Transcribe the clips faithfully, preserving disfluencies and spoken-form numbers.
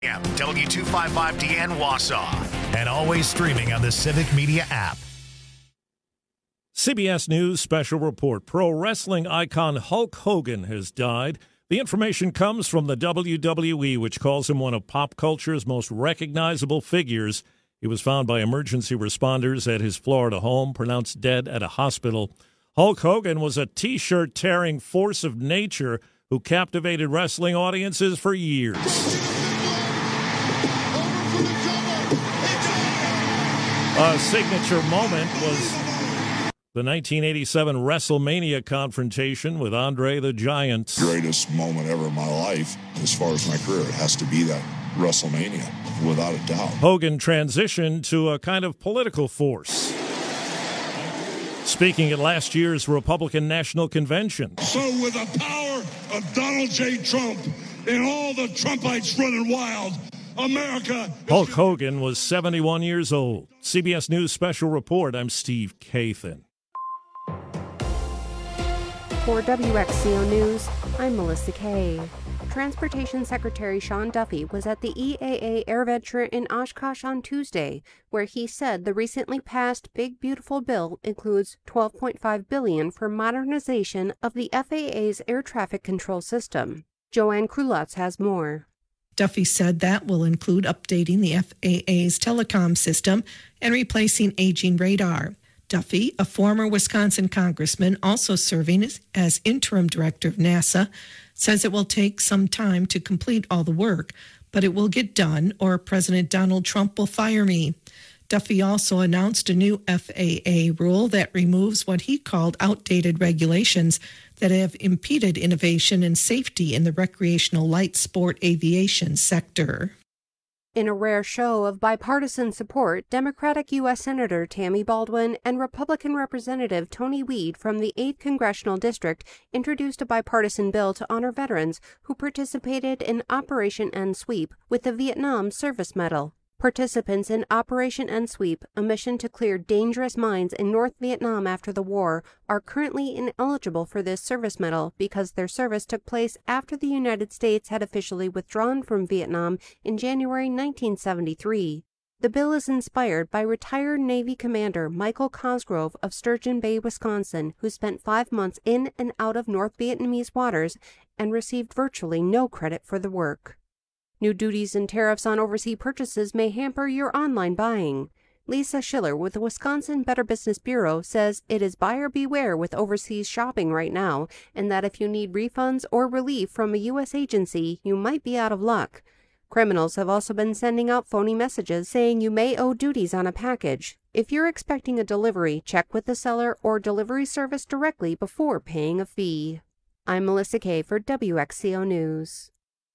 W two fifty-five D N Wausau, and always streaming on the Civic Media app. C B S News special report. Pro wrestling icon Hulk Hogan has died. The information comes from the W W E, which calls him one of pop culture's most recognizable figures. He was found by emergency responders at his Florida home, pronounced dead at a hospital. Hulk Hogan was a T-shirt tearing force of nature who captivated wrestling audiences for years. A signature moment was the nineteen eighty-seven WrestleMania confrontation with Andre the Giant. Greatest moment ever in my life, as far as my career, it has to be that WrestleMania, without a doubt. Hogan transitioned to a kind of political force, speaking at last year's Republican National Convention. So with the power of Donald J. Trump and all the Trumpites running wild, America... Hulk Hogan was seventy-one years old. C B S News special report. I'm Steve Kathan. For W X C O News, I'm Melissa Kay. Transportation Secretary Sean Duffy was at the E A A AirVenture in Oshkosh on Tuesday, where he said the recently passed Big Beautiful Bill includes twelve point five billion dollars for modernization of the F A A's air traffic control system. Joanne Krulotz has more. Duffy said that will include updating the F A A's telecom system and replacing aging radar. Duffy, a former Wisconsin congressman also serving as, as interim director of NASA, says it will take some time to complete all the work, but it will get done or President Donald Trump will fire me. Duffy also announced a new F A A rule that removes what he called outdated regulations that have impeded innovation and safety in the recreational light sport aviation sector. In a rare show of bipartisan support, Democratic U S Senator Tammy Baldwin and Republican Representative Tony Weed from the eighth Congressional District introduced a bipartisan bill to honor veterans who participated in Operation End Sweep with the Vietnam Service Medal. Participants in Operation End Sweep, a mission to clear dangerous mines in North Vietnam after the war, are currently ineligible for this service medal because their service took place after the United States had officially withdrawn from Vietnam in January nineteen seventy-three. The bill is inspired by retired Navy Commander Michael Cosgrove of Sturgeon Bay, Wisconsin, who spent five months in and out of North Vietnamese waters and received virtually no credit for the work. New duties and tariffs on overseas purchases may hamper your online buying. Lisa Schiller with the Wisconsin Better Business Bureau says it is buyer beware with overseas shopping right now, and that if you need refunds or relief from a U S agency, you might be out of luck. Criminals have also been sending out phony messages saying you may owe duties on a package. If you're expecting a delivery, check with the seller or delivery service directly before paying a fee. I'm Melissa Kay for W X C O News.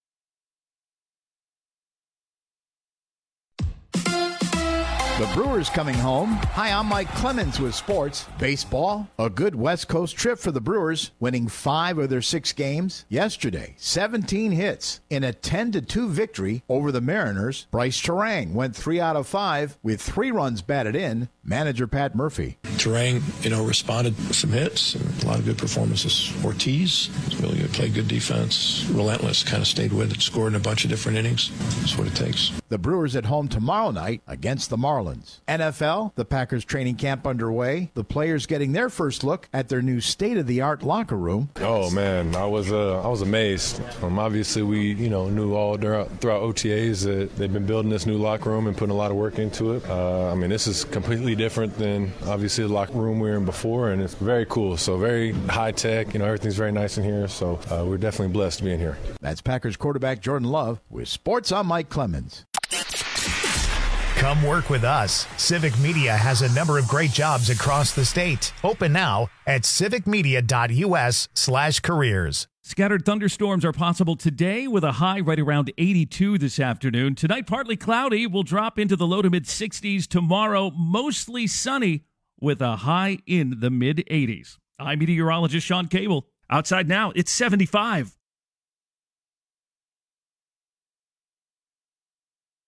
The Brewers coming home. Hi, I'm Mike Clemens with sports. Baseball, a good West Coast trip for the Brewers, winning five of their six games. Yesterday, seventeen hits in a ten to two victory over the Mariners. Bryce Terang went three out of five with three runs batted in. Manager Pat Murphy. Terang, you know, responded with some hits and a lot of good performances. Ortiz really played good defense, relentless, kind of stayed with it, scored in a bunch of different innings. That's what it takes. The Brewers at home tomorrow night against the Marlins. N F L, the Packers training camp underway. The players getting their first look at their new state-of-the-art locker room. Oh man, I was uh, I was amazed. Um, obviously, we you know knew all throughout, throughout O T As that they've been building this new locker room and putting a lot of work into it. Uh, I mean, this is completely different than obviously the locker room we were in before, and it's very cool. So very high tech. You know, everything's very nice in here. So uh, we're definitely blessed to be in here. That's Packers quarterback Jordan Love with sports. I'm Mike Clemens. Come work with us. Civic Media has a number of great jobs across the state. Open now at civicmedia.us slash careers. Scattered thunderstorms are possible today with a high right around eighty-two this afternoon. Tonight, partly cloudy. Will drop into the low to mid-sixties. Tomorrow, mostly sunny with a high in the mid-eighties. I'm meteorologist Sean Cable. Outside now, it's seventy-five.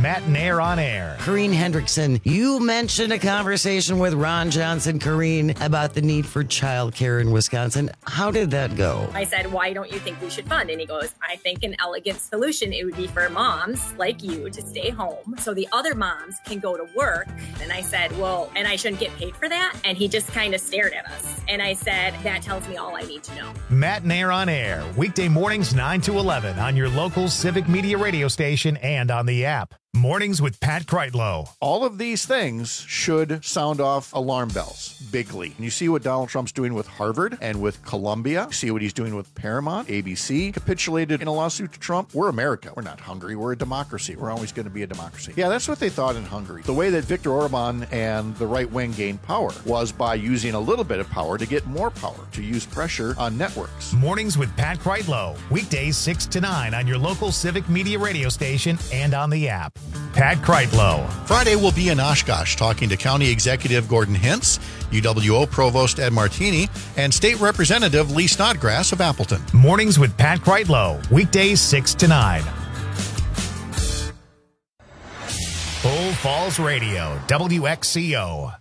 Matt and Air on Air. Corrine Hendrickson, you mentioned a conversation with Ron Johnson, Corrine, about the need for childcare in Wisconsin. How did that go? I said, why don't you think we should fund? And he goes, I think an elegant solution, it would be for moms like you to stay home so the other moms can go to work. And I said, well, and I shouldn't get paid for that? And he just kind of stared at us. And I said, that tells me all I need to know. Matt and Air on Air, weekday mornings nine to eleven on your local Civic Media radio station and on the app. Mornings with Pat Kreitlow. All of these things should sound off alarm bells bigly. And you see what Donald Trump's doing with Harvard and with Columbia. You see what he's doing with Paramount. A B C capitulated in a lawsuit to Trump. We're America. We're not Hungary. We're a democracy. We're always going to be a democracy. Yeah, that's what they thought in Hungary. The way that Viktor Orban and the right wing gained power was by using a little bit of power to get more power, to use pressure on networks. Mornings with Pat Kreitlow. Weekdays six to nine on your local Civic Media radio station and on the app. Pat Kreitlow. Friday will be in Oshkosh talking to County Executive Gordon Hintz, U W O Provost Ed Martini, and State Representative Lee Snodgrass of Appleton. Mornings with Pat Kreitlow. Weekdays six to nine. Bull Falls Radio, W X C O.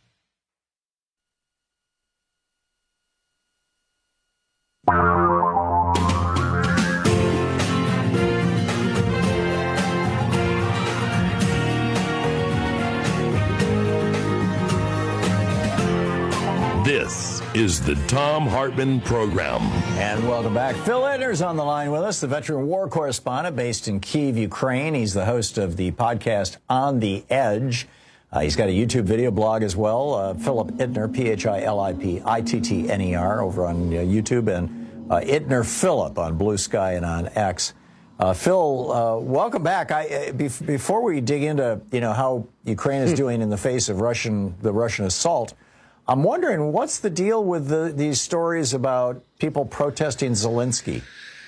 This is the Thom Hartmann Program. And welcome back. Phil Ittner's on the line with us, the veteran war correspondent based in Kyiv, Ukraine. He's the host of the podcast On the Edge. Uh, he's got a YouTube video blog as well. Uh, Philip Ittner, P H I L I P I T T N E R, over on uh, YouTube, and uh, Ittner Philip on Blue Sky and on X. Uh, Phil, uh, welcome back. I, uh, bef- before we dig into, you know, how Ukraine is doing in the face of Russian the Russian assault, I'm wondering, what's the deal with the, these stories about people protesting Zelensky?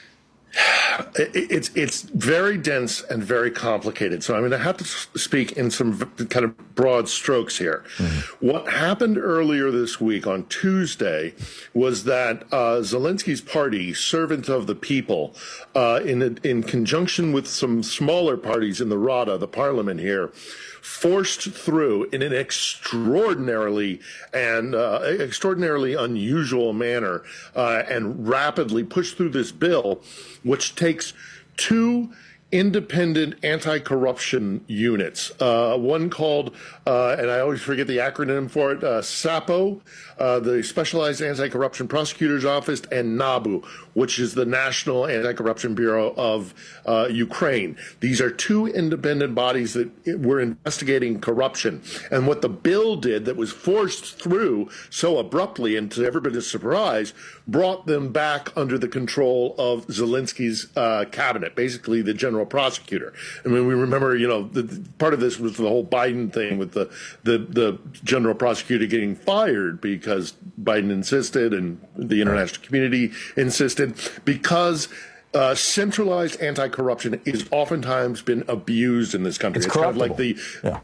It's it's very dense and very complicated. So I'm going to have to speak in some kind of broad strokes here. Mm-hmm. What happened earlier this week on Tuesday was that uh, Zelensky's party, Servant of the People, uh, in a, in conjunction with some smaller parties in the Rada, the parliament here, forced through in an extraordinarily and uh, extraordinarily unusual manner uh, and rapidly pushed through this bill, which takes two independent anti-corruption units, uh, one called, uh, and I always forget the acronym for it, uh, SAPO, uh, the Specialized Anti-Corruption Prosecutor's Office, and NABU, which is the National Anti-Corruption Bureau of uh, Ukraine. These are two independent bodies that were investigating corruption. And what the bill did that was forced through so abruptly and to everybody's surprise, brought them back under the control of Zelensky's uh, cabinet, basically the general prosecutor. I mean, we remember, you know, the, the, part of this was the whole Biden thing with the, the, the general prosecutor getting fired because Biden insisted and the international community insisted, because uh, centralized anti-corruption is oftentimes been abused in this country. It's, it's kind of like the... Yeah.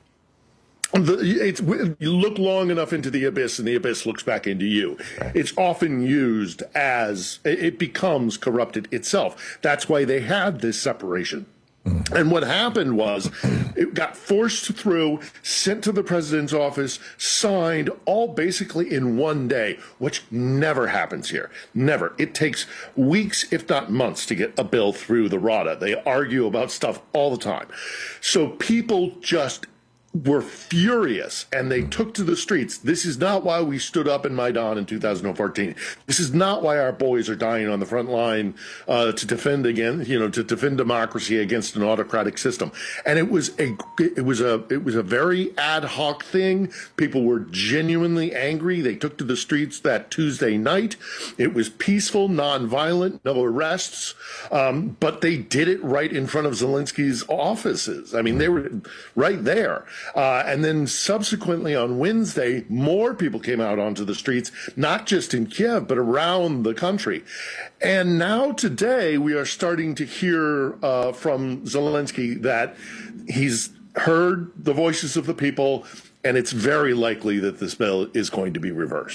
The, it's, you look long enough into the abyss and the abyss looks back into you. It's often used as, it becomes corrupted itself. That's why they had this separation. Mm. And what happened was it got forced through, sent to the president's office, signed all basically in one day, which never happens here. Never. It takes weeks, if not months, to get a bill through the Rada. They argue about stuff all the time. So people just were furious, and they took to the streets. This is not why we stood up in Maidan in two thousand fourteen. This is not why our boys are dying on the front line uh, to defend again, you know, to defend democracy against an autocratic system. And it was a, it was a, it was a very ad hoc thing. People were genuinely angry. They took to the streets that Tuesday night. It was peaceful, nonviolent, no arrests, um, but they did it right in front of Zelensky's offices. I mean, they were right there. Uh, and then subsequently on Wednesday, more people came out onto the streets, not just in Kiev, but around the country. And now today we are starting to hear uh, from Zelensky that he's heard the voices of the people, and it's very likely that this bill is going to be reversed.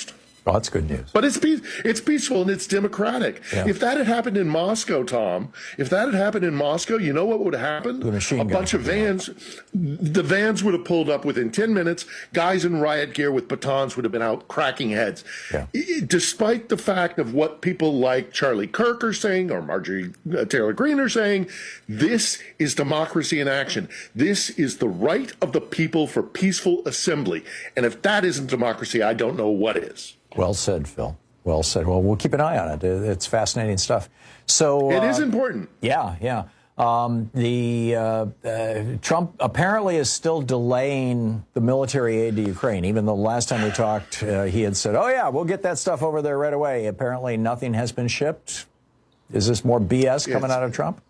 Oh, that's good news. But it's pe- it's peaceful and it's democratic. Yeah. If that had happened in Moscow, Tom, if that had happened in Moscow, you know what would have happened? The machine A bunch of vans, the vans would have pulled up within ten minutes. Guys in riot gear with batons would have been out cracking heads. Yeah. Despite the fact of what people like Charlie Kirk are saying or Marjorie Taylor Greene are saying, this is democracy in action. This is the right of the people for peaceful assembly. And if that isn't democracy, I don't know what is. Well said, Phil. Well said. Well, we'll keep an eye on it. It's fascinating stuff. So it uh, is important. Yeah, yeah. Um, the uh, uh, Trump apparently is still delaying the military aid to Ukraine, even though last time we talked, uh, he had said, "Oh yeah, we'll get that stuff over there right away." Apparently, nothing has been shipped. Is this more B S coming Yes. out of Trump?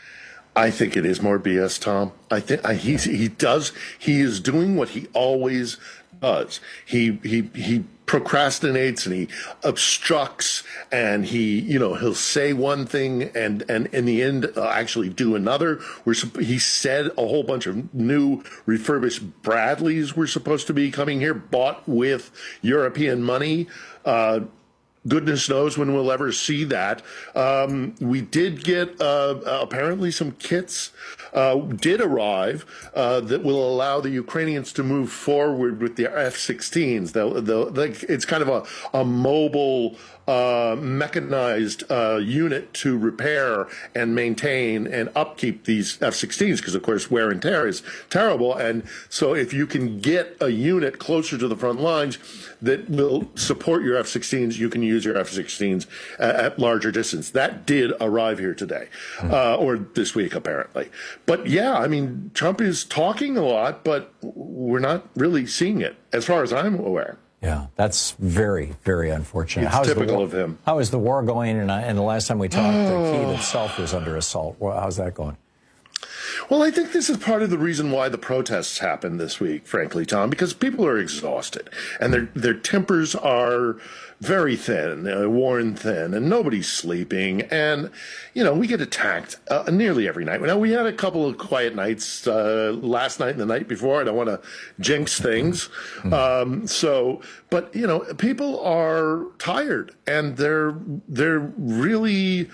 I think it is more B S, Tom. I think I, he he does. He is doing what he always does. He he he procrastinates and he obstructs and he you know he'll say one thing and and in the end uh, actually do another. We're he said a whole bunch of new refurbished Bradleys were supposed to be coming here, bought with European money. Uh, Goodness knows when we'll ever see that. Um, we did get uh, apparently some kits uh, did arrive uh, that will allow the Ukrainians to move forward with the F sixteens. The, the, the, it's kind of a, a mobile, uh, mechanized uh, unit to repair and maintain and upkeep these F sixteens because, of course, wear and tear is terrible. And so if you can get a unit closer to the front lines that will support your F sixteens, you can use your F sixteens at, at larger distance. That did arrive here today, uh, or this week, apparently. But yeah, I mean, Trump is talking a lot, but we're not really seeing it, as far as I'm aware. Yeah, that's very, very unfortunate. It's How's typical the war, of him. How is the war going? And, I, and the last time we talked, oh. Kyiv itself was under assault. Well, how's that going? Well, I think this is part of the reason why the protests happened this week, frankly, Tom, because people are exhausted and their their tempers are very thin, uh, worn thin, and nobody's sleeping. And, you know, we get attacked uh, nearly every night. Now, we had a couple of quiet nights uh, last night and the night before. I don't want to jinx things. Um, so, but, you know, people are tired and they're they're really,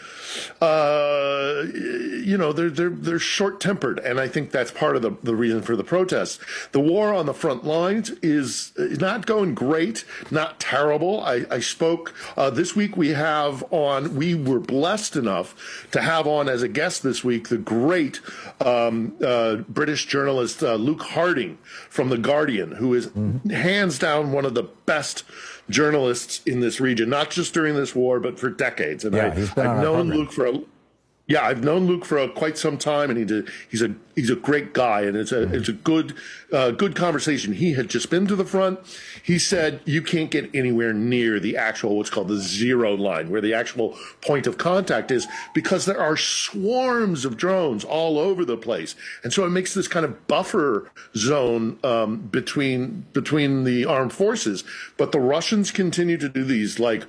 uh, you know, they're they're they're short-tempered. And I think that's part of the, the reason for the protests. The war on the front lines is not going great, not terrible. I, I spoke uh, this week. We have on, we were blessed enough to have on as a guest this week the great um, uh, British journalist uh, Luke Harding from The Guardian, who is mm-hmm. hands down one of the best journalists in this region, not just during this war, but for decades. And yeah, I, he's been I've on known Luke for a Yeah, I've known Luke for a, quite some time, and he's a he's a he's a great guy, and it's a mm-hmm. it's a good uh, good conversation. He had just been to the front. He said you can't get anywhere near the actual what's called the zero line, where the actual point of contact is, because there are swarms of drones all over the place, and so it makes this kind of buffer zone um, between between the armed forces. But the Russians continue to do these like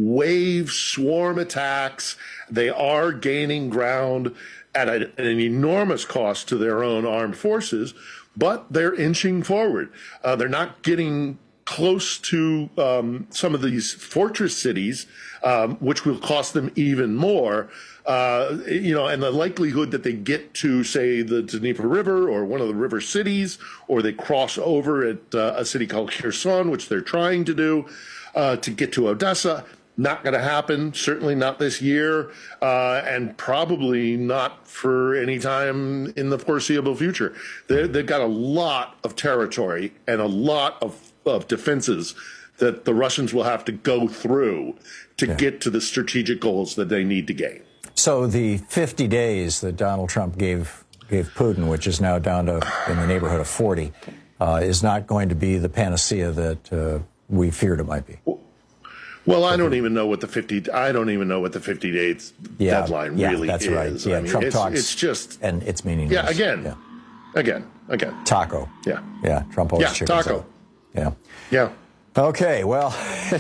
wave swarm attacks. They are gaining ground at, a, at an enormous cost to their own armed forces, but they're inching forward. Uh, they're not getting close to um, some of these fortress cities, um, which will cost them even more. Uh, you know, and the likelihood that they get to, say, the Dnieper River or one of the river cities, or they cross over at uh, a city called Kherson, which they're trying to do, uh, to get to Odessa. Not going to happen, certainly not this year, uh, and probably not for any time in the foreseeable future. They're, they've got a lot of territory and a lot of, of defenses that the Russians will have to go through to yeah. get to the strategic goals that they need to gain. So the fifty days that Donald Trump gave gave Putin, which is now down to in the neighborhood of forty, uh, is not going to be the panacea that uh, we feared it might be. Well, Well, I don't even know what the fifty. I don't even know what the fifty days yeah, deadline yeah, really that's is. Right. Yeah, I mean, Trump it's, talks, it's just and it's meaningless. Yeah, again, yeah. again, again. Taco. Yeah, yeah. Trump always yeah, chickens taco. out. Yeah, yeah. Okay, well,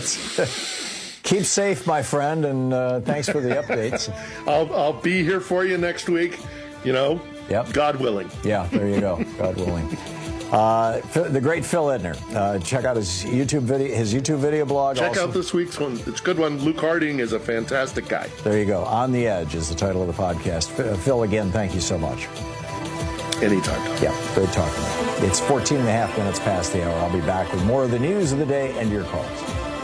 it's, keep safe, my friend, and uh, thanks for the updates. I'll I'll be here for you next week. You know, yep. God willing. Yeah, there you go. God willing. Uh, the great Phil Edner. Uh, check out his YouTube video, his YouTube video blog. Check also. out this week's one. It's a good one. Luke Harding is a fantastic guy. There you go. On the Edge is the title of the podcast. Phil, again, thank you so much. Anytime. Yeah, great talking. It's fourteen and a half minutes past the hour. I'll be back with more of the news of the day and your calls.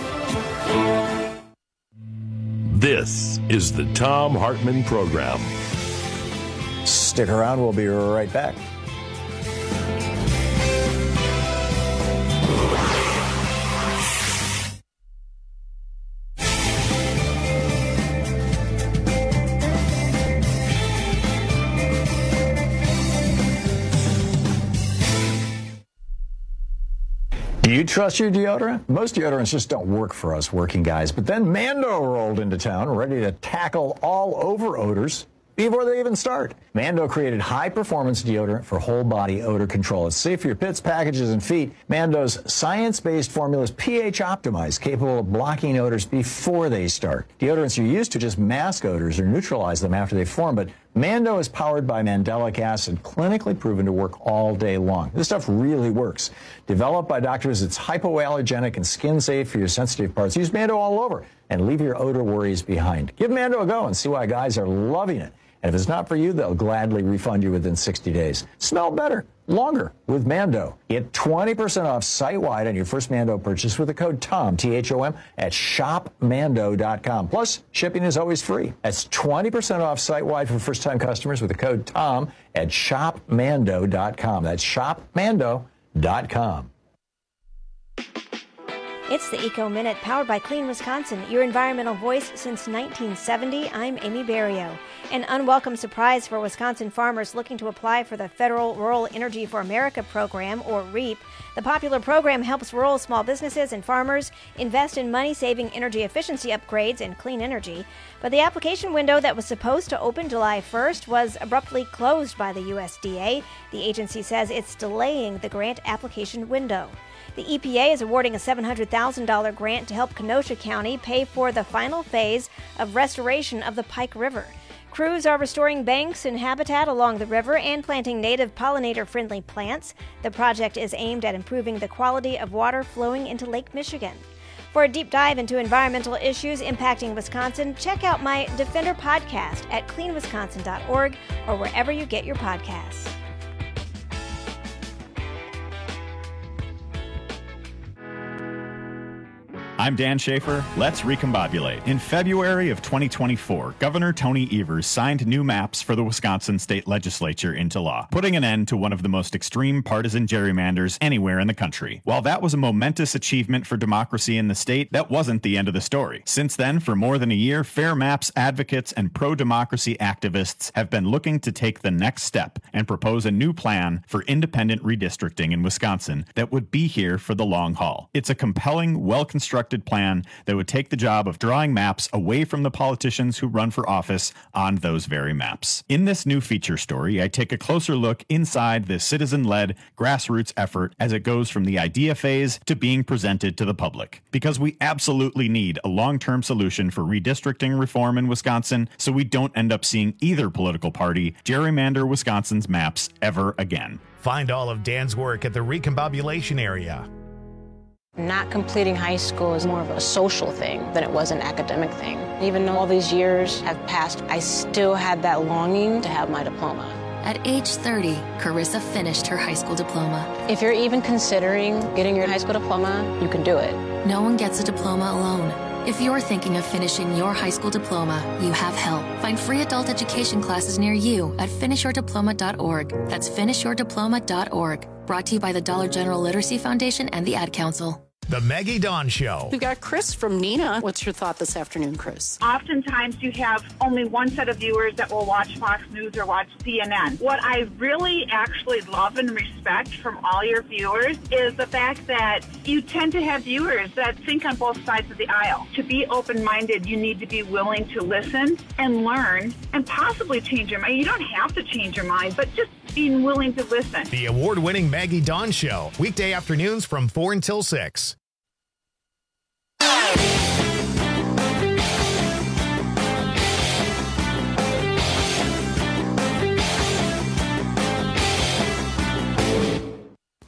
This is the Thom Hartmann Program. Stick around. We'll be right back. Do you trust your deodorant? Most deodorants just don't work for us working guys. But then Mando rolled into town, ready to tackle all over odors before they even start. Mando created high-performance deodorant for whole-body odor control. It's safe for your pits, packages, and feet. Mando's science-based formula is pH optimized, capable of blocking odors before they start. Deodorants you're used to just mask odors or neutralize them after they form, but Mando is powered by mandelic acid, clinically proven to work all day long. This stuff really works. Developed by doctors, it's hypoallergenic and skin-safe for your sensitive parts. Use Mando all over and leave your odor worries behind. Give Mando a go and see why guys are loving it. And if it's not for you, they'll gladly refund you within sixty days. Smell better, longer with Mando. Get twenty percent off site-wide on your first Mando purchase with the code TOM, T H O M, at shop mando dot com. Plus, shipping is always free. That's twenty percent off site-wide for first-time customers with the code TOM at shop mando dot com. That's shop mando dot com. It's the Eco Minute, powered by Clean Wisconsin, your environmental voice since nineteen seventy. I'm Amy Barrio. An unwelcome surprise for Wisconsin farmers looking to apply for the Federal Rural Energy for America program, or REAP. The popular program helps rural small businesses and farmers invest in money-saving energy efficiency upgrades and clean energy. But the application window that was supposed to open July first was abruptly closed by the U S D A. The agency says it's delaying the grant application window. The E P A is awarding a seven hundred thousand dollars grant to help Kenosha County pay for the final phase of restoration of the Pike River. Crews are restoring banks and habitat along the river and planting native pollinator-friendly plants. The project is aimed at improving the quality of water flowing into Lake Michigan. For a deep dive into environmental issues impacting Wisconsin, check out my Defender podcast at clean wisconsin dot org or wherever you get your podcasts. I'm Dan Schaefer. Let's recombobulate. In February of twenty twenty-four, Governor Tony Evers signed new maps for the Wisconsin state legislature into law, putting an end to one of the most extreme partisan gerrymanders anywhere in the country. While that was a momentous achievement for democracy in the state, that wasn't the end of the story. Since then, for more than a year, Fair Maps advocates and pro-democracy activists have been looking to take the next step and propose a new plan for independent redistricting in Wisconsin that would be here for the long haul. It's a compelling, well-constructed plan that would take the job of drawing maps away from the politicians who run for office on those very maps. In this new feature story, I take a closer look inside this citizen-led grassroots effort as it goes from the idea phase to being presented to the public. Because we absolutely need a long-term solution for redistricting reform in Wisconsin so we don't end up seeing either political party gerrymander Wisconsin's maps ever again. Find all of Dan's work at the Recombobulation area. Not completing high school is more of a social thing than it was an academic thing. Even though all these years have passed, I still had that longing to have my diploma. At age thirty, Carissa finished her high school diploma. If you're even considering getting your high school diploma, you can do it. No one gets a diploma alone. If you're thinking of finishing your high school diploma, you have help. Find free adult education classes near you at finish your diploma dot org. That's finish your diploma dot org. Brought to you by the Dollar General Literacy Foundation and the Ad Council. The Maggie Dawn Show. We've got Chris from Neenah. What's your thought this afternoon, Chris? Oftentimes you have only one set of viewers that will watch Fox News or watch C N N. What I really actually love and respect from all your viewers is the fact that you tend to have viewers that think on both sides of the aisle. To be open-minded, you need to be willing to listen and learn and possibly change your mind. You don't have to change your mind, but just being willing to listen. The award-winning Maggie Dawn Show, weekday afternoons from four until six.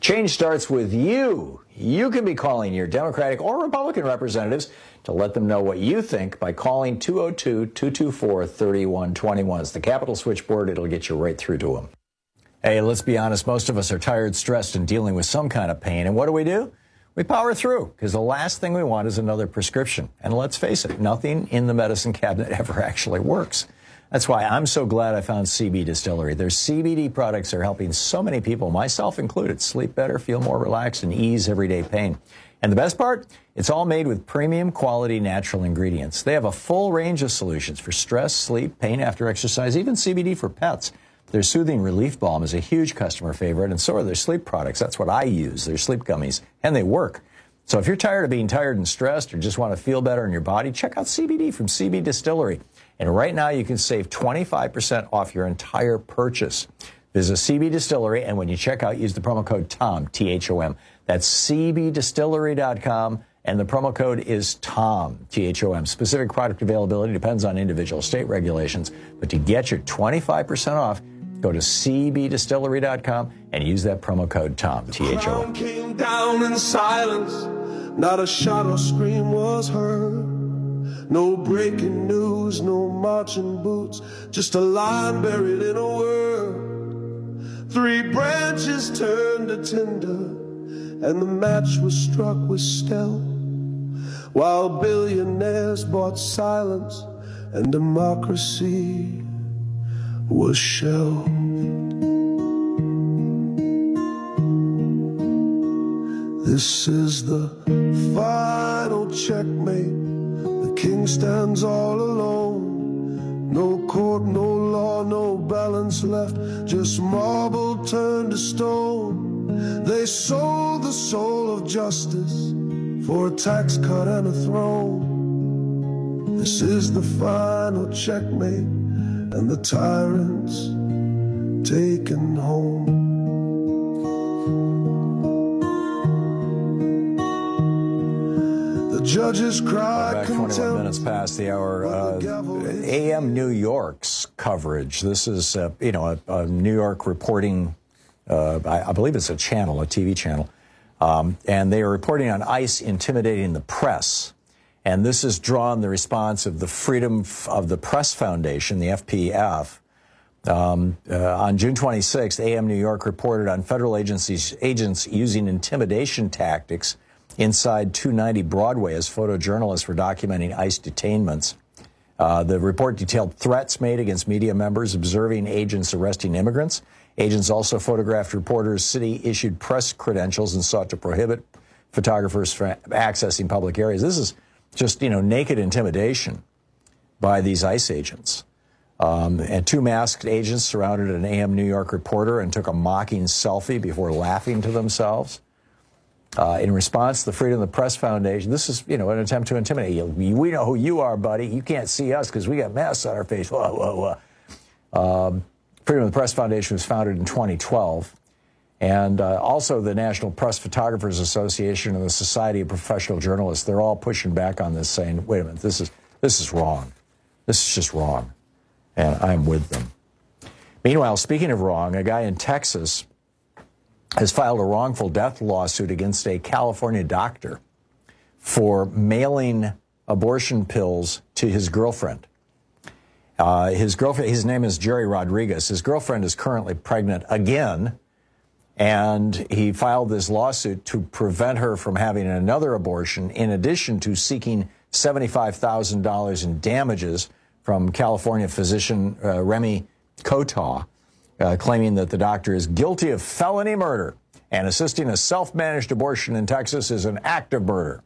Change starts with you. You can be calling your Democratic or Republican representatives to let them know what you think by calling two oh two, two two four, three one two one. It's the Capitol switchboard. It'll get you right through to them. Hey, let's be honest. Most of us are tired, stressed, and dealing with some kind of pain. And what do we do? We power through, because the last thing we want is another prescription. And let's face it, nothing in the medicine cabinet ever actually works. That's why I'm so glad I found C B Distillery. Their C B D products are helping so many people, myself included, sleep better, feel more relaxed, and ease everyday pain. And the best part? It's all made with premium quality natural ingredients. They have a full range of solutions for stress, sleep, pain after exercise, even C B D for pets. Their Soothing Relief Balm is a huge customer favorite, and so are their sleep products. That's what I use, their sleep gummies, and they work. So if you're tired of being tired and stressed or just want to feel better in your body, check out C B D from C B Distillery. And right now you can save twenty-five percent off your entire purchase. Visit C B Distillery, and when you check out, use the promo code TOM, T H O M. That's C B distillery dot com, and the promo code is TOM, T H O M. Specific product availability depends on individual state regulations, but to get your twenty-five percent off, go to C B distillery dot com and use that promo code TOM, T H O M. Came down in silence, not a shot or scream was heard. No breaking news, no marching boots, just a line buried in a word. Three branches turned to tinder, and the match was struck with stealth, while billionaires bought silence and democracy was shelved. This is the final checkmate. The king stands all alone. No court, no law, no balance left, just marble turned to stone. They sold the soul of justice for a tax cut and a throne. This is the final checkmate, and the tyrant's taken home. The judges cried. Back twenty-one minutes past the hour. Uh, A M New York's coverage. This is, uh, you know, a, a New York reporting. Uh, I, I believe it's a channel, a T V channel, um, and they are reporting on ICE intimidating the press. And this has drawn the response of the Freedom of the Press Foundation, the F P F. Um, uh, on June twenty-sixth, A M New York reported on federal agencies agents using intimidation tactics inside two ninety Broadway as photojournalists were documenting ICE detainments. Uh, the report detailed threats made against media members observing agents arresting immigrants. Agents also photographed reporters. City issued press credentials and sought to prohibit photographers from accessing public areas. This is just, you know, naked intimidation by these ICE agents. Um, and two masked agents surrounded an A M New York reporter and took a mocking selfie before laughing to themselves. Uh, in response, the Freedom of the Press Foundation, this is, you know, an attempt to intimidate you. We know who you are, buddy. You can't see us because we got masks on our face. Whoa, whoa, whoa. Um, Freedom of the Press Foundation was founded in twenty twelve. And uh, also the National Press Photographers Association and the Society of Professional Journalists, they're all pushing back on this, saying, wait a minute, this is this is wrong. This is just wrong. And I'm with them. Meanwhile, speaking of wrong, a guy in Texas has filed a wrongful death lawsuit against a California doctor for mailing abortion pills to his girlfriend. Uh, his girlfriend, his name is Jerry Rodriguez. His girlfriend is currently pregnant again, and he filed this lawsuit to prevent her from having another abortion, in addition to seeking seventy-five thousand dollars in damages from California physician uh, Remy Kotaw, uh, claiming that the doctor is guilty of felony murder and assisting a self-managed abortion in Texas is an act of murder.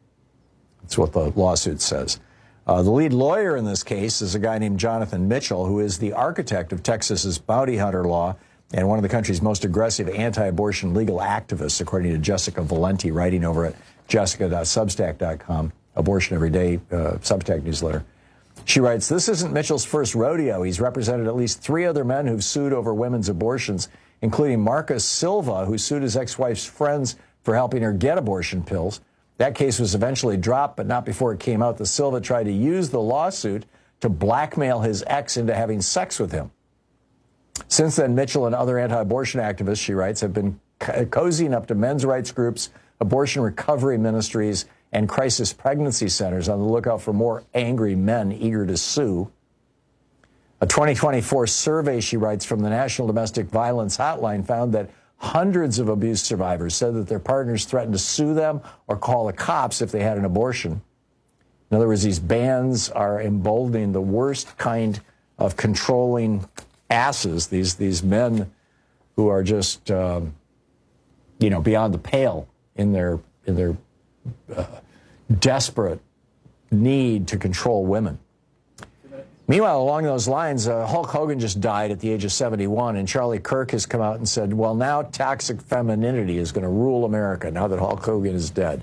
That's what the lawsuit says. Uh, the lead lawyer in this case is a guy named Jonathan Mitchell, who is the architect of Texas's bounty hunter law and one of the country's most aggressive anti-abortion legal activists, according to Jessica Valenti, writing over at jessica dot substack dot com, Abortion Every Day uh, Substack newsletter. She writes, this isn't Mitchell's first rodeo. He's represented at least three other men who've sued over women's abortions, including Marcus Silva, who sued his ex-wife's friends for helping her get abortion pills. That case was eventually dropped, but not before it came out that Silva tried to use the lawsuit to blackmail his ex into having sex with him. Since then, Mitchell and other anti-abortion activists, she writes, have been co- cozying up to men's rights groups, abortion recovery ministries, and crisis pregnancy centers on the lookout for more angry men eager to sue. A twenty twenty-four survey, she writes, from the National Domestic Violence Hotline found that hundreds of abuse survivors said that their partners threatened to sue them or call the cops if they had an abortion. In other words, these bans are emboldening the worst kind of controlling asses, these these men who are just, um, you know, beyond the pale in their in their uh, desperate need to control women. Meanwhile, along those lines, uh, Hulk Hogan just died at the age of seventy-one, and Charlie Kirk has come out and said, well, now toxic femininity is going to rule America now that Hulk Hogan is dead.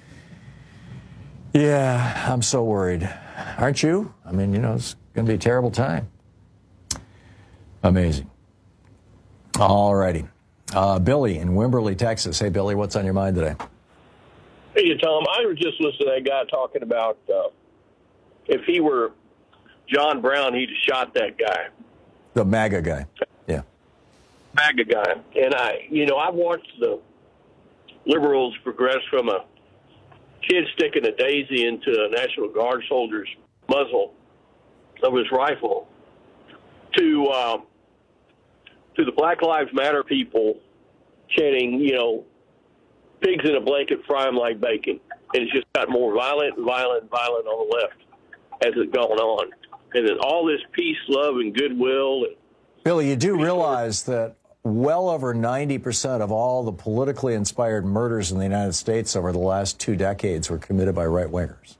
Yeah, I'm so worried. Aren't you? I mean, you know, it's going to be a terrible time. Amazing. All righty. Uh, Billy in Wimberley, Texas. Hey, Billy, what's on your mind today? Hey, Tom, I was just listening to that guy talking about uh, if he were John Brown, he'd have shot that guy. The MAGA guy. Yeah. MAGA guy. And I, you know, I've watched the liberals progress from a kid sticking a daisy into a National Guard soldier's muzzle of his rifle to um, to the Black Lives Matter people chanting, you know, pigs in a blanket, fry them like bacon. And it's just got more violent and violent and violent on the left as it's gone on. And then all this peace, love, and goodwill. And Billy, you do realize that well over ninety percent of all the politically inspired murders in the United States over the last two decades were committed by right-wingers.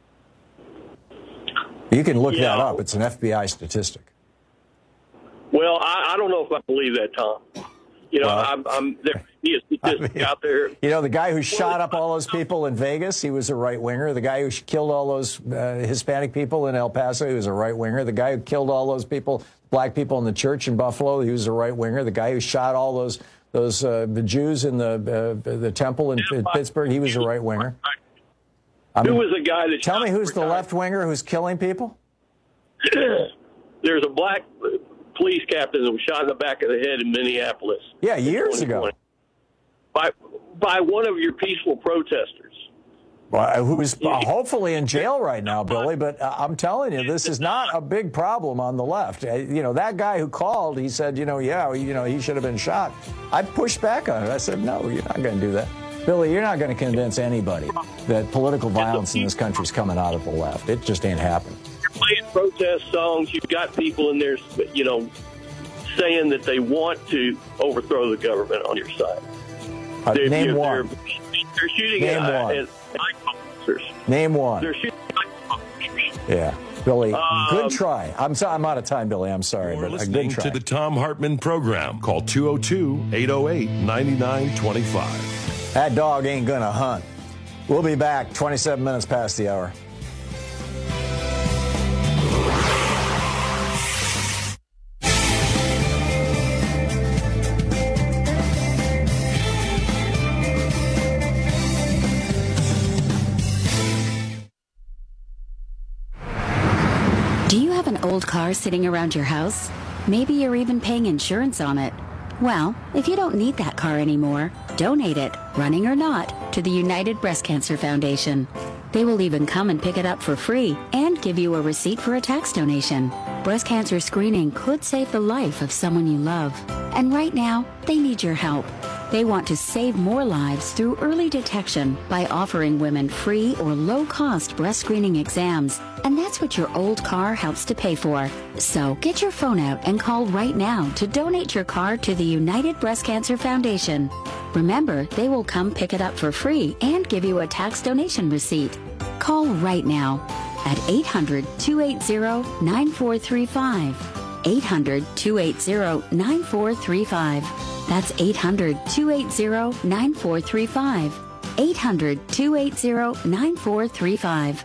You can look yeah. that up. It's an F B I statistic. Well, I, I don't know if I believe that, Tom. You know, well, I'm, I'm there be a statistic I mean, out there. You know, the guy who shot up all those people in Vegas, he was a right-winger. The guy who killed all those uh, Hispanic people in El Paso, he was a right-winger. The guy who killed all those people, black people in the church in Buffalo, he was a right-winger. The guy who shot all those those uh, the Jews in the uh, the temple in, in Pittsburgh, he was a right-winger. I mean, who was the guy that Tell me who's the left-winger who's killing people? There's a black police captain that was shot in the back of the head in Minneapolis. Yeah, years ago. By by one of your peaceful protesters. Well, who's uh, hopefully in jail right now, Billy, but uh, I'm telling you, this is not a big problem on the left. Uh, you know, that guy who called, he said, you know, yeah, you know, he should have been shot. I pushed back on it. I said, no, you're not going to do that. Billy, you're not going to convince anybody that political violence in this country is coming out of the left. It just ain't happening. You're playing protest songs. You've got people in there, you know, saying that they want to overthrow the government on your side. Uh, they're, name they're, one. They're, they're shooting name at, one. at officers. Name one. They're shooting at officers. Yeah. Billy, um, good try. I'm so, I'm out of time, Billy. I'm sorry, You're but a listening good try. to the Tom Hartman program. Call two oh two, eight oh eight, nine nine two five. That dog ain't gonna hunt. We'll be back twenty-seven minutes past the hour. Do you have an old car sitting around your house? Maybe you're even paying insurance on it. Well, if you don't need that car anymore, donate it, running or not, to the United Breast Cancer Foundation. They will even come and pick it up for free and give you a receipt for a tax donation. Breast cancer screening could save the life of someone you love. And right now, they need your help. They want to save more lives through early detection by offering women free or low-cost breast screening exams. And that's what your old car helps to pay for. So get your phone out and call right now to donate your car to the United Breast Cancer Foundation. Remember, they will come pick it up for free and give you a tax donation receipt. Call right now at eight hundred, two eight zero, nine four three five. eight hundred, two eight zero, nine four three five. That's eight hundred, two eight zero, nine four three five. eight hundred, two eight zero, nine four three five.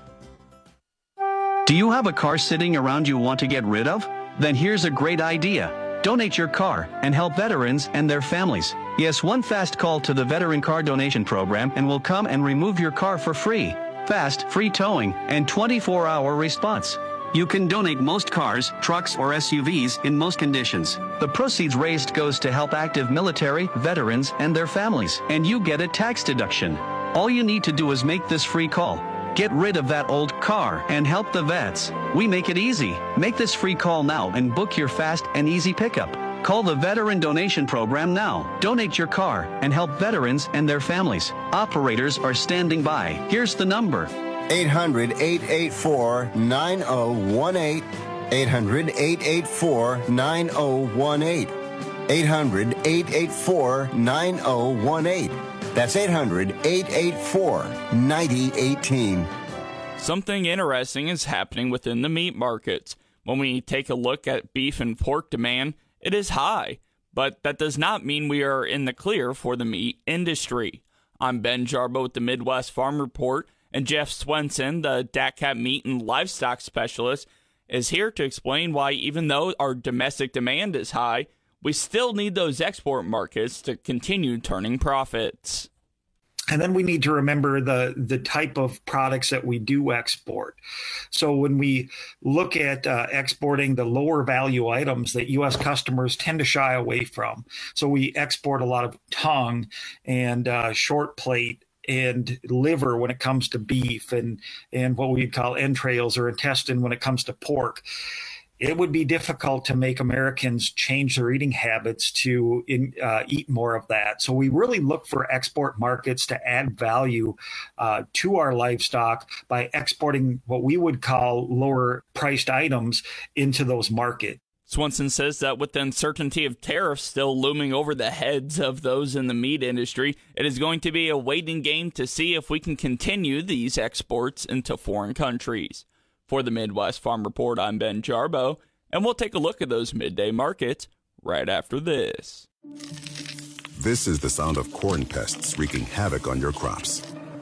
Do you have a car sitting around you want to get rid of? Then here's a great idea. Donate your car and help veterans and their families. Yes, one fast call to the Veteran Car Donation Program and we'll come and remove your car for free. Fast, free towing, and twenty-four hour response. You can donate most cars, trucks, or S U Vs in most conditions. The proceeds raised goes to help active military, veterans, and their families, and you get a tax deduction. All you need to do is make this free call. Get rid of that old car and help the vets. We make it easy. Make this free call now and book your fast and easy pickup. Call the Veteran Donation Program now. Donate your car and help veterans and their families. Operators are standing by. Here's the number. eight hundred, eight eight four, nine oh one eight. eight hundred, eight eight four, nine oh one eight. eight hundred, eight eight four, nine oh one eight. That's eight hundred, eight eight four, nine oh one eight. Something interesting is happening within the meat markets. When we take a look at beef and pork demand, it is high, but that does not mean we are in the clear for the meat industry. I'm Ben Jarbo with the Midwest Farm Report, and Jeff Swenson, the D A C Cap meat and livestock specialist, is here to explain why even though our domestic demand is high, we still need those export markets to continue turning profits. And then we need to remember the, the type of products that we do export. So when we look at uh, exporting the lower value items that U S customers tend to shy away from. So we export a lot of tongue and uh, short plate and liver when it comes to beef, and, and what we'd call entrails or intestine when it comes to pork. It would be difficult to make Americans change their eating habits to in, uh, eat more of that. So we really look for export markets to add value uh, to our livestock by exporting what we would call lower priced items into those markets. Swenson says that with the uncertainty of tariffs still looming over the heads of those in the meat industry, it is going to be a waiting game to see if we can continue these exports into foreign countries. For the Midwest Farm Report, I'm Ben Jarbo, and we'll take a look at those midday markets right after this. This is the sound of corn pests wreaking havoc on your crops.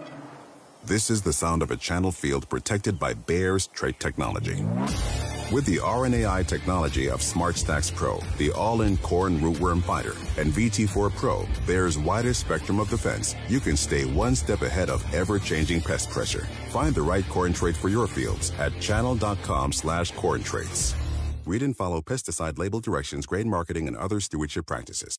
This is the sound of a channel field protected by Bayer's trait technology. With the R N A I technology of SmartStax Pro, the all-in corn rootworm fighter, and V T four Pro, Bayer's widest spectrum of defense, you can stay one step ahead of ever-changing pest pressure. Find the right corn trait for your fields at channel.com slash corn traits. Read and follow pesticide label directions, grain marketing, and other stewardship practices.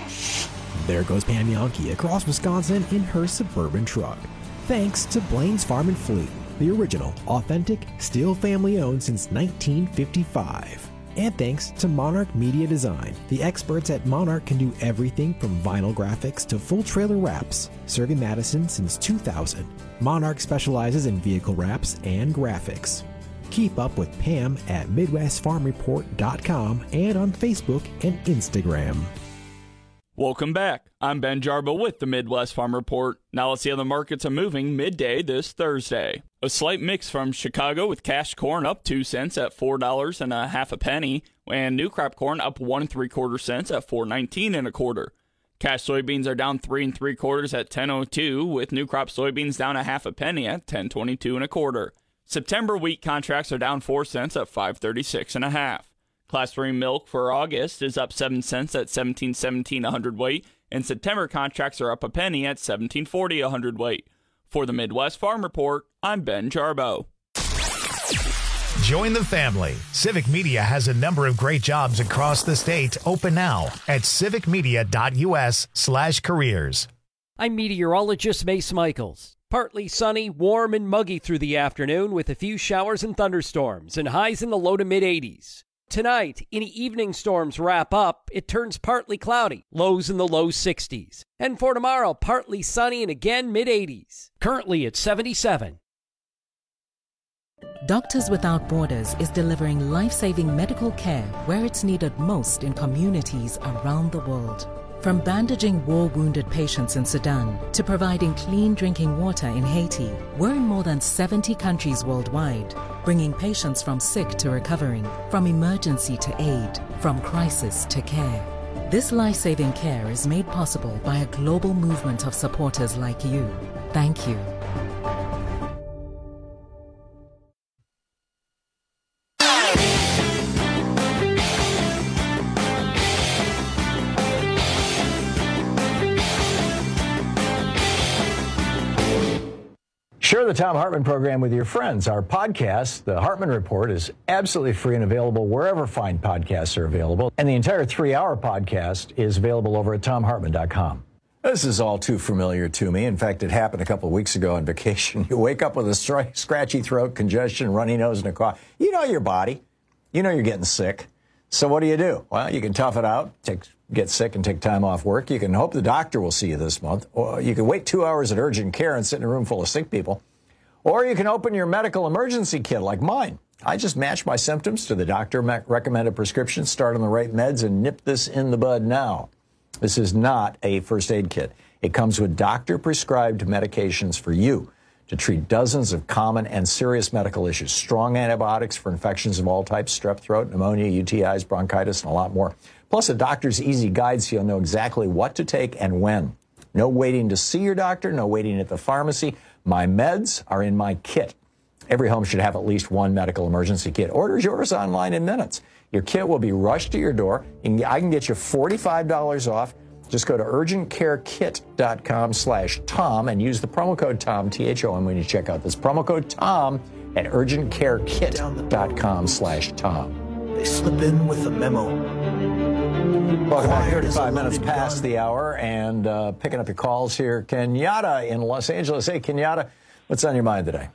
There goes Pam Yankee across Wisconsin in her Suburban truck. Thanks to Blaine's Farm and Fleet, the original, authentic, still family-owned since nineteen fifty-five. And thanks to Monarch Media Design. The experts at Monarch can do everything from vinyl graphics to full trailer wraps. Serving Madison since two thousand. Monarch specializes in vehicle wraps and graphics. Keep up with Pam at midwest farm report dot com and on Facebook and Instagram. Welcome back. I'm Ben Jarbo with the Midwest Farm Report. Now let's see how the markets are moving midday this Thursday. A slight mix from Chicago with cash corn up two cents at four dollars and a half a penny, and new crop corn up one and three quarter cents at four nineteen and a quarter. Cash soybeans are down three and three quarters at ten oh two, with new crop soybeans down a half a penny at ten twenty-two and a quarter. September wheat contracts are down four cents at five thirty-six and a half. Class three milk for August is up seven cents at seventeen seventeen a hundredweight, and September contracts are up a penny at seventeen forty a hundredweight. For the Midwest Farm Report, I'm Ben Jarbo. Join the family. Civic Media has a number of great jobs across the state open now at civicmedia.us slash careers. I'm meteorologist Mace Michaels. Partly sunny, warm, and muggy through the afternoon with a few showers and thunderstorms and highs in the low to mid eighties. Tonight, any evening storms wrap up, it turns partly cloudy, lows in the low sixties. And for tomorrow, partly sunny and again mid eighties. Currently at seventy-seven. Doctors Without Borders is delivering life-saving medical care where it's needed most in communities around the world. From bandaging war-wounded patients in Sudan to providing clean drinking water in Haiti, we're in more than seventy countries worldwide, bringing patients from sick to recovering, from emergency to aid, from crisis to care. This life-saving care is made possible by a global movement of supporters like you. Thank you. Share the Thom Hartmann program with your friends. Our podcast, The Hartmann Report, is absolutely free and available wherever fine podcasts are available. And the entire three-hour podcast is available over at thom hartmann dot com. This is all too familiar to me. In fact, it happened a couple of weeks ago on vacation. You wake up with a stri- scratchy throat, congestion, runny nose, and a cough. You know your body. You know you're getting sick. So what do you do? Well, you can tough it out, take, get sick and take time off work. You can hope the doctor will see you this month. Or you can wait two hours at urgent care and sit in a room full of sick people. Or you can open your medical emergency kit like mine. I just match my symptoms to the doctor-recommended prescription, start on the right meds, and nip this in the bud now. This is not a first aid kit. It comes with doctor-prescribed medications for you to treat dozens of common and serious medical issues. Strong antibiotics for infections of all types, strep throat, pneumonia, U T Is, bronchitis, and a lot more. Plus a doctor's easy guide so you'll know exactly what to take and when. No waiting to see your doctor, no waiting at the pharmacy. My meds are in my kit. Every home should have at least one medical emergency kit. Order yours online in minutes. Your kit will be rushed to your door. I can get you forty-five dollars off. Just go to urgent care kit dot com slash Tom and use the promo code Tom, T H O M, when you check out. This promo code Tom at urgent care kit dot com slash Tom. They slip in with a memo. Welcome back. thirty-five minutes past the hour and uh, picking up your calls here. Kenyatta in Los Angeles. Hey, Kenyatta, what's on your mind today?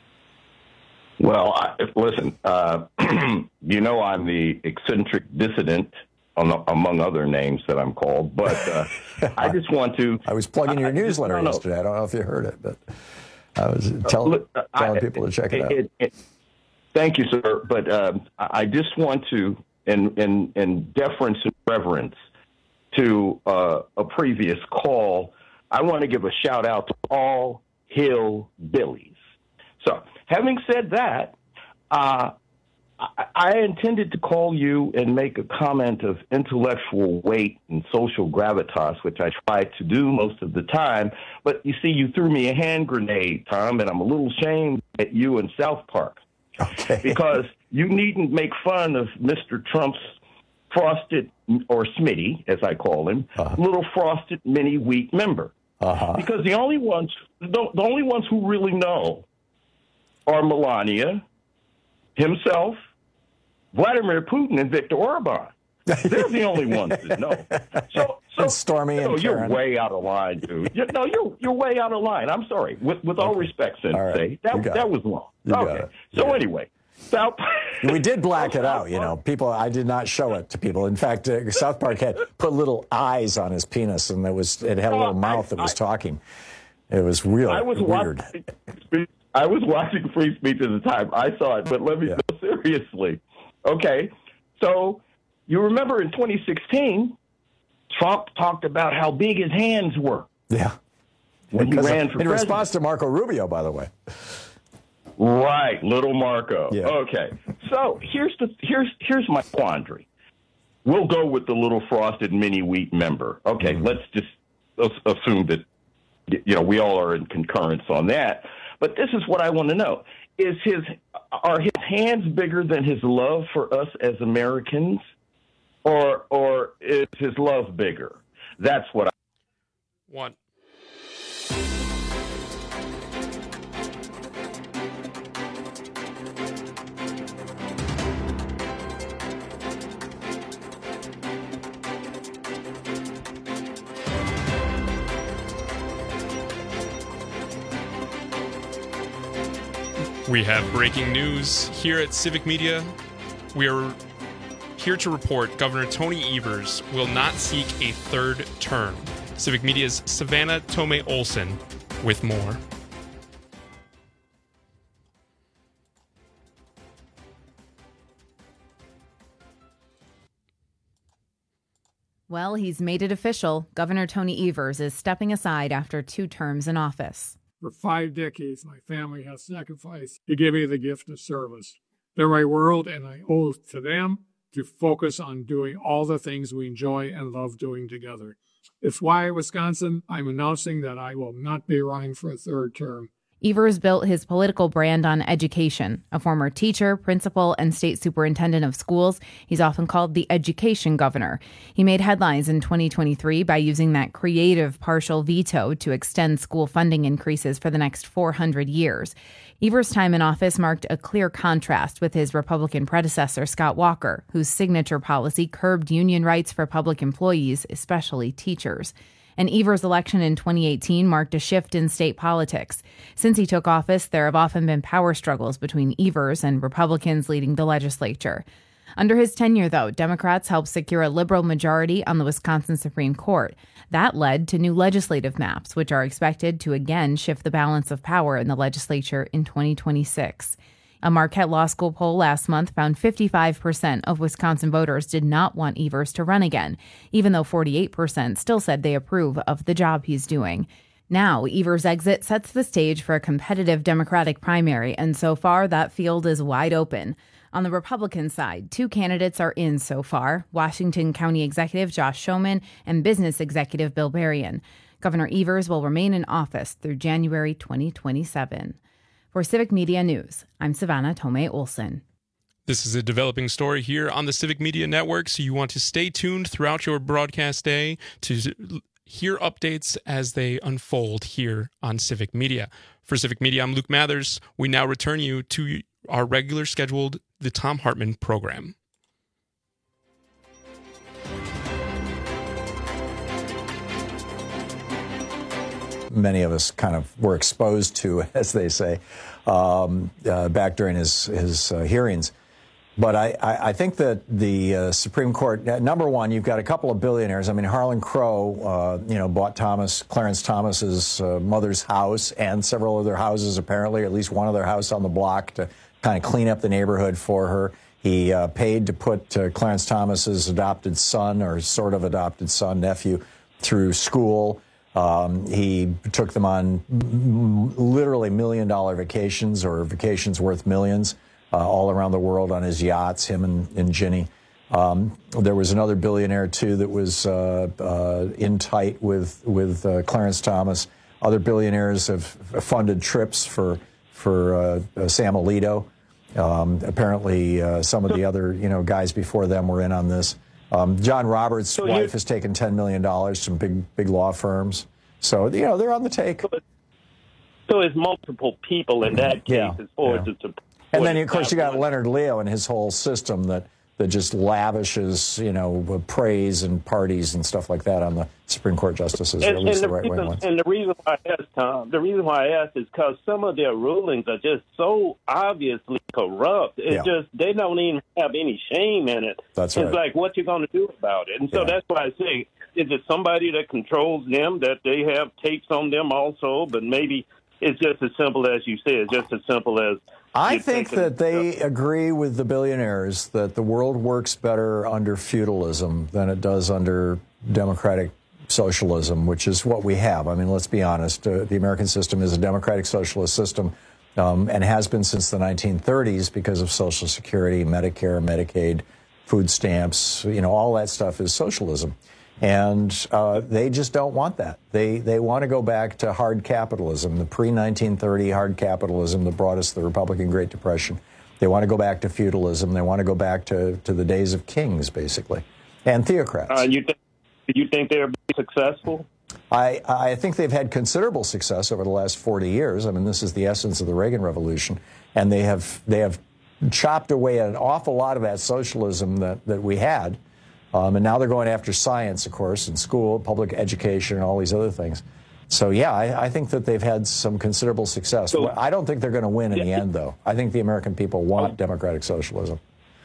Well, I, listen, uh, you know I'm the eccentric dissident, among other names that I'm called, but uh, I just want to... I was plugging your I, newsletter I yesterday. I don't know if you heard it, but I was tell, Look, telling I, people to check it, it out. It, it, thank you, sir, but uh, I just want to, in, in, in deference and reverence to uh, a previous call, I want to give a shout-out to all hillbillies. So, having said that, uh, I, I intended to call you and make a comment of intellectual weight and social gravitas, which I try to do most of the time. But you see, you threw me a hand grenade, Tom, and I'm a little ashamed at you in South Park. Okay. Because you needn't make fun of Mister Trump's frosted, or Smitty, as I call him, uh-huh. little frosted mini wheat member. Uh-huh. Because the only ones, the, the only ones who really know are Melania, himself, Vladimir Putin, and Viktor Orban. They're the only ones that know. So, so Stormy you know, and you're Karen. way out of line, dude. You, no, you're you're way out of line. I'm sorry. With with all okay. respect, Sensei, all right. that that it. was wrong. You okay. So yeah. anyway, South. We did black it out, you know. People, I did not show it to people. In fact, uh, South Park had put little eyes on his penis, and it was it had a little uh, mouth I, that was I, talking. It was real I was weird. Watching, I was watching Free Speech at the time. I saw it, but let me yeah. go seriously. Okay, so you remember in twenty sixteen, Trump talked about how big his hands were. Yeah. When because he ran of, for in president. response to Marco Rubio, by the way. Right, little Marco. Yeah. Okay, so here's the here's here's my quandary. We'll go with the little frosted mini wheat member. Okay, mm-hmm. let's just let's assume that you know we all are in concurrence on that. But this is what I want to know: is his are his hands bigger than his love for us as Americans, or or is his love bigger? That's what I want. We have breaking news here at Civic Media. We are here to report Governor Tony Evers will not seek a third term. Civic Media's Savannah Tomei Olson with more. Well, he's made it official. Governor Tony Evers is stepping aside after two terms in office. For five decades, my family has sacrificed to give me the gift of service. They're my world, and I owe it to them to focus on doing all the things we enjoy and love doing together. It's why, Wisconsin, I'm announcing that I will not be running for a third term. Evers built his political brand on education. A former teacher, principal, and state superintendent of schools, he's often called the education governor. He made headlines in twenty twenty-three by using that creative partial veto to extend school funding increases for the next four hundred years. Evers' time in office marked a clear contrast with his Republican predecessor, Scott Walker, whose signature policy curbed union rights for public employees, especially teachers. And Evers' election in twenty eighteen marked a shift in state politics. Since he took office, there have often been power struggles between Evers and Republicans leading the legislature. Under his tenure, though, Democrats helped secure a liberal majority on the Wisconsin Supreme Court. That led to new legislative maps, which are expected to again shift the balance of power in the legislature in twenty twenty-six. A Marquette Law School poll last month found fifty-five percent of Wisconsin voters did not want Evers to run again, even though forty-eight percent still said they approve of the job he's doing. Now, Evers' exit sets the stage for a competitive Democratic primary, and so far that field is wide open. On the Republican side, two candidates are in so far, Washington County Executive Josh Schoemann and Business Executive Bill Berrien. Governor Evers will remain in office through January twenty twenty-seven. For Civic Media News, I'm Savannah Tomei Olson. This is a developing story here on the Civic Media Network, so you want to stay tuned throughout your broadcast day to hear updates as they unfold here on Civic Media. For Civic Media, I'm Luke Mathers. We now return you to our regular scheduled The Thom Hartmann program. Many of us kind of were exposed to, as they say, um, uh, back during his, his uh, hearings. But I, I, I think that the uh, Supreme Court, uh, number one, you've got a couple of billionaires. I mean, Harlan Crow, uh, you know, bought Thomas, Clarence Thomas's uh, mother's house and several other houses, apparently, at least one other house on the block to kind of clean up the neighborhood for her. He uh, paid to put uh, Clarence Thomas's adopted son, or sort of adopted son, nephew, through school. Um, he took them on m- literally million-dollar vacations, or vacations worth millions, uh, all around the world on his yachts, him and, and Ginny. Um, there was another billionaire, too, that was uh, uh, in tight with, with uh, Clarence Thomas. Other billionaires have funded trips for, for uh, Sam Alito. Um, apparently, uh, some of the other, you know, guys before them were in on this. Um, John Roberts' so wife you, has taken ten million dollars from big, big law firms. So, you know, they're on the take. So, so it's multiple people in that case yeah, as far yeah. as it's a... And then, of course, you got Leonard Leo and his whole system that, that just lavishes, you know, praise and parties and stuff like that on the Supreme Court justices, and, or at least and the, the right-wing reason, ones. And the reason why I asked, Tom, the reason why I asked is because some of their rulings are just so obviously corrupt. It Yeah. just, they don't even have any shame in it. That's it's right. like, what you going to do about it? And so Yeah. that's why I say, is it somebody that controls them, that they have tapes on them also? But maybe it's just as simple as you said, just as simple as... I think that they agree with the billionaires that the world works better under feudalism than it does under democratic socialism, which is what we have. I mean, let's be honest. Uh, the American system is a democratic socialist system um, and has been since the nineteen thirties because of Social Security, Medicare, Medicaid, food stamps. You know, all that stuff is socialism. And uh, they just don't want that. They they want to go back to hard capitalism, the pre nineteen thirty hard capitalism that brought us the Republican Great Depression. They want to go back to feudalism. They want to go back to, to the days of kings, basically, and theocrats. Uh, you, th- you think they're successful? I, I think they've had considerable success over the last forty years. I mean, this is the essence of the Reagan Revolution. And they have they have chopped away an awful lot of that socialism that, that we had. Um, and now they're going after science, of course, and school, public education, and all these other things. So, yeah, I, I think that they've had some considerable success. So, I don't think they're going to win in yeah. the end, though. I think the American people want democratic socialism.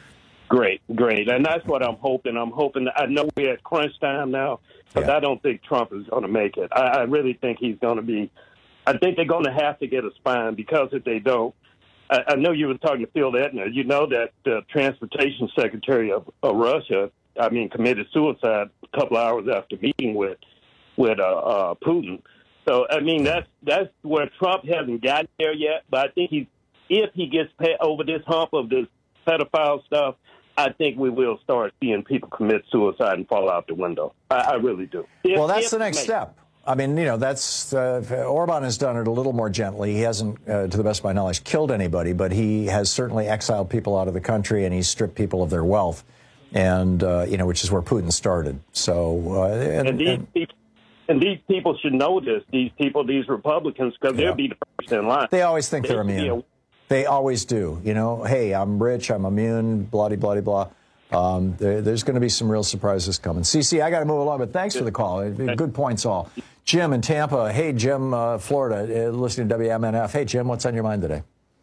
Great, great. And that's what I'm hoping. I'm hoping that, I know we're at crunch time now, but yeah. I don't think Trump is going to make it. I, I really think he's going to be, I think they're going to have to get a spine, because if they don't, I, I know you were talking to Phil Edner. You know that the transportation secretary of, of Russia, I mean, committed suicide a couple hours after meeting with with uh, uh, Putin. So, I mean, that's that's where Trump hasn't gotten there yet. But I think he, if he gets past over this hump of this pedophile stuff, I think we will start seeing people commit suicide and fall out the window. I, I really do. If, well, that's the next step. I mean, you know, that's uh, Orban has done it a little more gently. He hasn't, uh, to the best of my knowledge, killed anybody, but he has certainly exiled people out of the country, and he's stripped people of their wealth, and uh, you know, which is where Putin started. So, uh, and, and, these and, people, and these people should know this. These people, these Republicans, because yeah. they'll be the first in line. They always think they they're immune. A, they always do. You know, hey, I'm rich, I'm immune, blah, blah, blah. Um, there, there's going to be some real surprises coming. C C, I got to move along, but thanks for the call. Good points all. Jim in Tampa. Hey, Jim, uh, Florida, uh, listening to W M N F. Hey, Jim, what's on your mind today?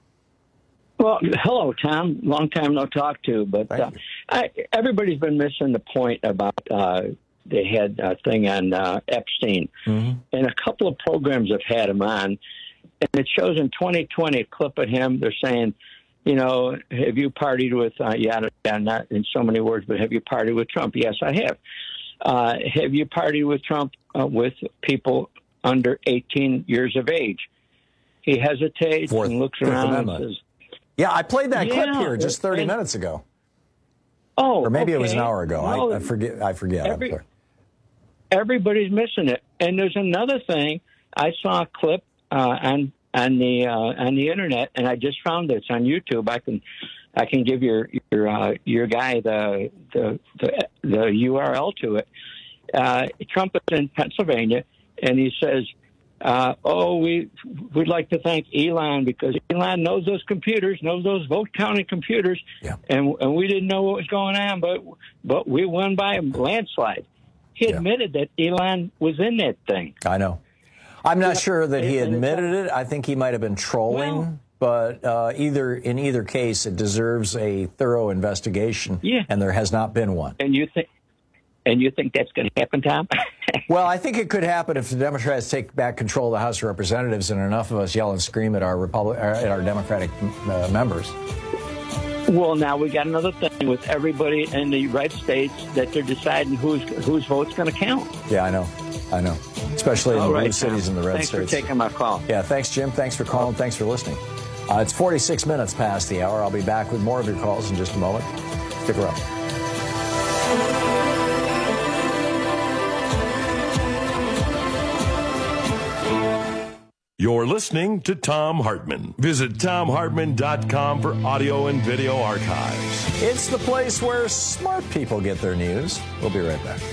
Well, hello, Tom. Long time no talk to, but uh, I, everybody's been missing the point about uh, they had a thing on uh, Epstein. Mm-hmm. And a couple of programs have had him on, and it shows in twenty twenty a clip of him. They're saying, you know, have you partied with, uh, yada, yada, not in so many words, but have you partied with Trump? Yes, I have. Uh, have you partied with Trump uh, with people under eighteen years of age? He hesitates Fourth, and looks around and says, yeah, I played that yeah, clip here just thirty and, minutes ago. Oh, or maybe okay. it was an hour ago. No, I, I forget. I forget. Every, everybody's missing it. And there's another thing. I saw a clip uh, on on the uh, on the internet, and I just found it. It's on YouTube. I can I can give your your uh, your guy the the the, the U R L to it. Uh, Trump is in Pennsylvania, and he says, uh, "Oh, we we'd like to thank Elon because Elon knows those computers, knows those vote counting computers, yeah. and and we didn't know what was going on, but but we won by a landslide." He yeah. admitted that Elon was in that thing. I know. I'm not sure that he admitted it. I think he might have been trolling. Well, but uh, either in either case, it deserves a thorough investigation. Yeah. And there has not been one. And you think, and you think that's going to happen, Tom? Well, I think it could happen if the Democrats take back control of the House of Representatives and enough of us yell and scream at our Republic, at our Democratic uh, members. Well, now we got another thing with everybody in the red states that they're deciding whose whose vote's going to count. Yeah, I know. I know. Especially in All the right, blue cities Tom. and the red Thanks states. Thanks for taking my call. Yeah, thanks, Jim. Thanks for calling. Thanks for listening. Uh, it's forty-six minutes past the hour. I'll be back with more of your calls in just a moment. Stick around. You're listening to Thom Hartmann. Visit Thom Hartmann dot com for audio and video archives. It's the place where smart people get their news. We'll be right back.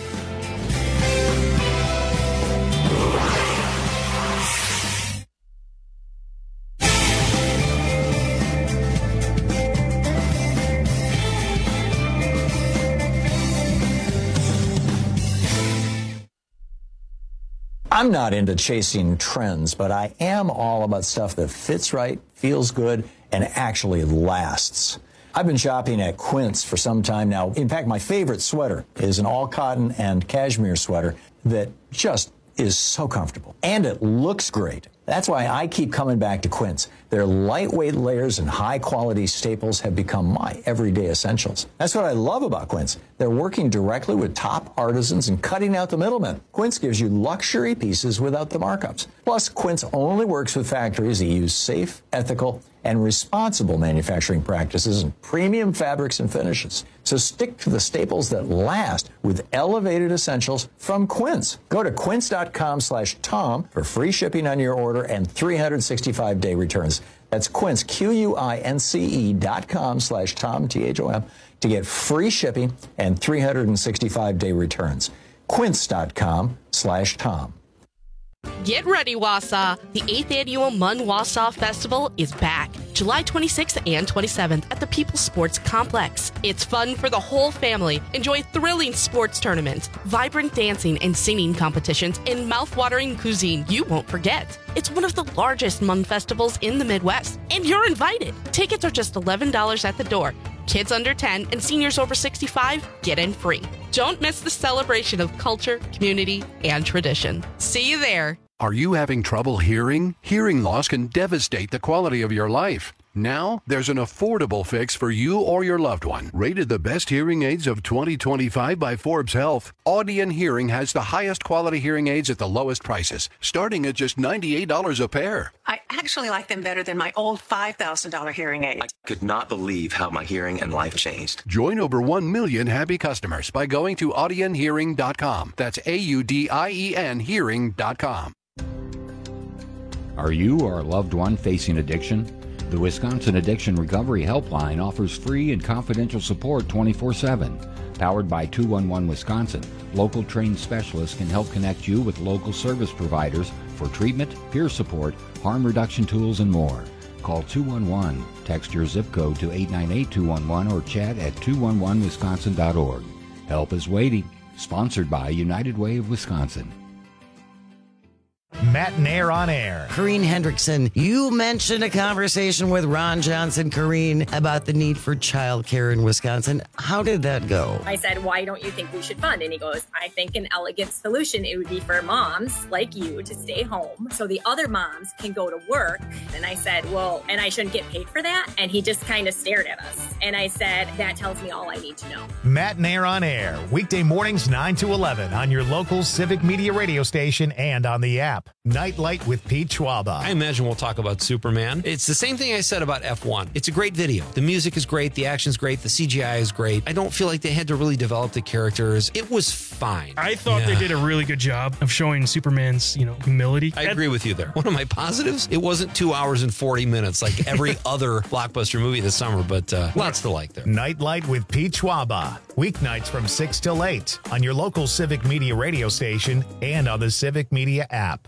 I'm not into chasing trends, but I am all about stuff that fits right, feels good, and actually lasts. I've been shopping at Quince for some time now. In fact, my favorite sweater is an all-cotton and cashmere sweater that just is so comfortable. And it looks great. That's why I keep coming back to Quince. Their lightweight layers and high-quality staples have become my everyday essentials. That's what I love about Quince. They're working directly with top artisans and cutting out the middlemen. Quince gives you luxury pieces without the markups. Plus, Quince only works with factories that use safe, ethical, and responsible manufacturing practices and premium fabrics and finishes. So stick to the staples that last with elevated essentials from Quince. Go to quince.com slash Tom for free shipping on your order and three hundred sixty-five day returns. That's Quince, Q-U-I-N-C-E dot com slash Tom, T H O M, to get free shipping and three hundred sixty-five day returns. Quince.com slash Tom. Get ready, Wausau. The eighth Annual Munn Wausau Festival is back, July twenty-sixth and twenty-seventh at the People's Sports Complex. It's fun for the whole family. Enjoy thrilling sports tournaments, vibrant dancing and singing competitions, and mouth-watering cuisine you won't forget. It's one of the largest Munn festivals in the Midwest, and you're invited. Tickets are just eleven dollars at the door. Kids under ten and seniors over sixty-five get in free. Don't miss the celebration of culture, community, and tradition. See you there. Are you having trouble hearing? Hearing loss can devastate the quality of your life. Now, there's an affordable fix for you or your loved one. Rated the best hearing aids of twenty twenty-five by Forbes Health, Audion Hearing has the highest quality hearing aids at the lowest prices, starting at just ninety-eight dollars a pair. I actually like them better than my old five thousand dollars hearing aid. I could not believe how my hearing and life changed. Join over one million happy customers by going to audien hearing dot com. That's A U D I E N hearing dot com. Are you or a loved one facing addiction? The Wisconsin Addiction Recovery Helpline offers free and confidential support twenty-four seven. Powered by two one one Wisconsin, local trained specialists can help connect you with local service providers for treatment, peer support, harm reduction tools, and more. Call two one one, text your zip code to eight nine eight two one one, or chat at two one one wisconsin dot org. Help is waiting. Sponsored by United Way of Wisconsin. Matt and Air on Air. Corrine Hendrickson, you mentioned a conversation with Ron Johnson, Corrine, about the need for childcare in Wisconsin. How did that go? I said, why don't you think we should fund? And he goes, I think an elegant solution, it would be for moms like you to stay home so the other moms can go to work. And I said, well, and I shouldn't get paid for that? And he just kind of stared at us. And I said, that tells me all I need to know. Matt and Air on Air, weekday mornings nine to eleven on your local Civic Media radio station and on the app. Nightlight with Pete Schwaba. I imagine we'll talk about Superman. It's the same thing I said about F one. It's a great video. The music is great. The action's great. The C G I is great. I don't feel like they had to really develop the characters. It was fine. I thought yeah. they did a really good job of showing Superman's, you know, humility. I agree with you there. One of my positives, it wasn't two hours and forty minutes like every other blockbuster movie this summer, but uh, lots to like there. Nightlight with Pete Schwaba. Weeknights from six till eight on your local Civic Media radio station and on the Civic Media app.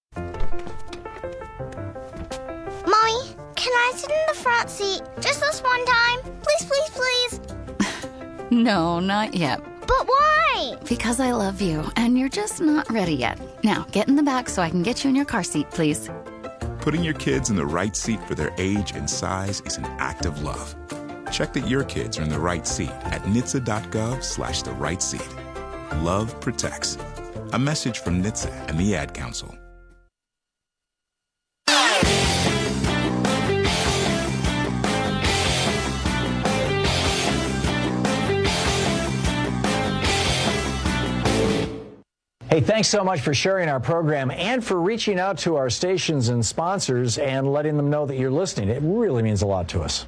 Mommy, can I sit in the front seat just this one time? Please, please, please. No, not yet. But why? Because I love you, and you're just not ready yet. Now, get in the back so I can get you in your car seat, please. Putting your kids in the right seat for their age and size is an act of love. Check that your kids are in the right seat at N H T S A dot gov slash the right seat. Love protects. A message from N H T S A and the Ad Council. Hey, thanks so much for sharing our program and for reaching out to our stations and sponsors and letting them know that you're listening. It really means a lot to us.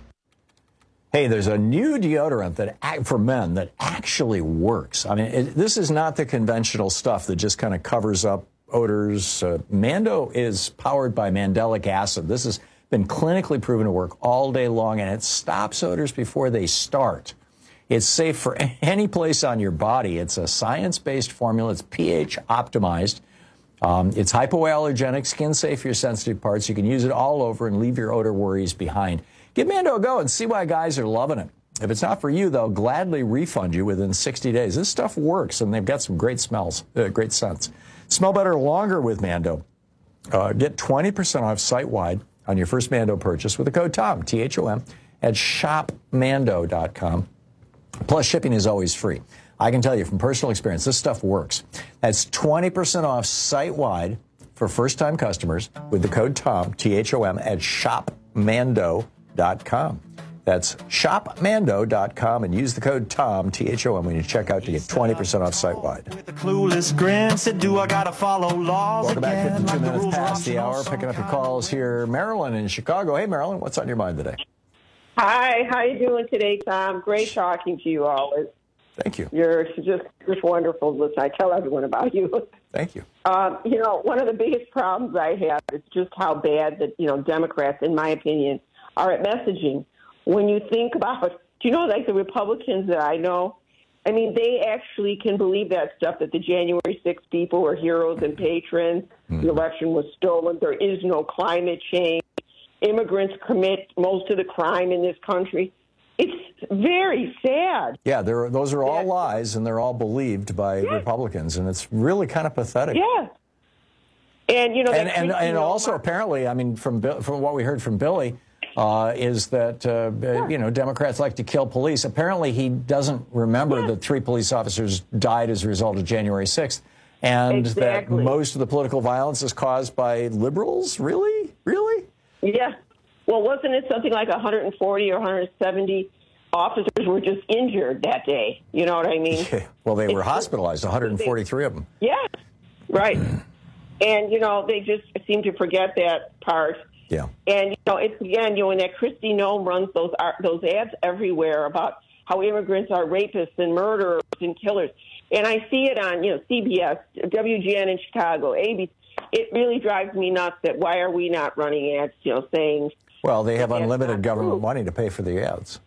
Hey, there's a new deodorant that for men that actually works. I mean, it, this is not the conventional stuff that just kind of covers up odors. Uh, Mando is powered by mandelic acid. This has been clinically proven to work all day long, and it stops odors before they start. It's safe for any place on your body. It's a science-based formula. It's pH optimized. Um, it's hypoallergenic, skin safe for your sensitive parts. You can use it all over and leave your odor worries behind. Give Mando a go and see why guys are loving it. If it's not for you, they'll gladly refund you within sixty days. This stuff works, and they've got some great smells, uh, great scents. Smell better longer with Mando. Uh, get twenty percent off site-wide on your first Mando purchase with the code TOM, T H O M, at shop mando dot com. Plus, shipping is always free. I can tell you from personal experience, this stuff works. That's twenty percent off site-wide for first-time customers with the code TOM, T H O M, at shop mando dot com. That's shop mando dot com and use the code TOM, T H O M, when you check out to get twenty percent off site-wide. With a clueless grin, said, do I gotta follow laws Welcome back, again? fifty-two Like minutes the past the hour. Picking up your calls here. Marilyn in Chicago. Hey, Marilyn, what's on your mind today? Hi, how you doing today, Tom? Great talking to you always. Thank you. You're just just wonderful. Listen, I tell everyone about you. Thank you. Um, you know, one of the biggest problems I have is just how bad that, you know, Democrats, in my opinion, are at messaging. When you think about, do you know, like the Republicans that I know, I mean, they actually can believe that stuff, that the January sixth people were heroes and patrons, mm. the election was stolen, there is no climate change, immigrants commit most of the crime in this country. It's very sad. Yeah, they're, those are all lies, and they're all believed by yeah. Republicans, and it's really kind of pathetic. Yeah. And, you know, and, and, and also apparently, I mean, from from what we heard from Billy, uh, is that, uh, yeah. you know, Democrats like to kill police. Apparently, he doesn't remember yeah. that three police officers died as a result of January sixth, and exactly. that most of the political violence is caused by liberals? Really? Really? Yeah. Well, wasn't it something like one hundred forty or one hundred seventy officers were just injured that day? You know what I mean? Yeah. Well, they were it's hospitalized, one hundred forty-three they, of them. Yeah, right. And, you know, they just seem to forget that part. Yeah. And, you know, it's, again, you know, when that Kristi Noem runs those those ads everywhere about how immigrants are rapists and murderers and killers. And I see it on, you know, C B S, W G N in Chicago, A B C. It really drives me nuts that why are we not running ads, you know, saying... Well, they have unlimited government money to pay for the ads.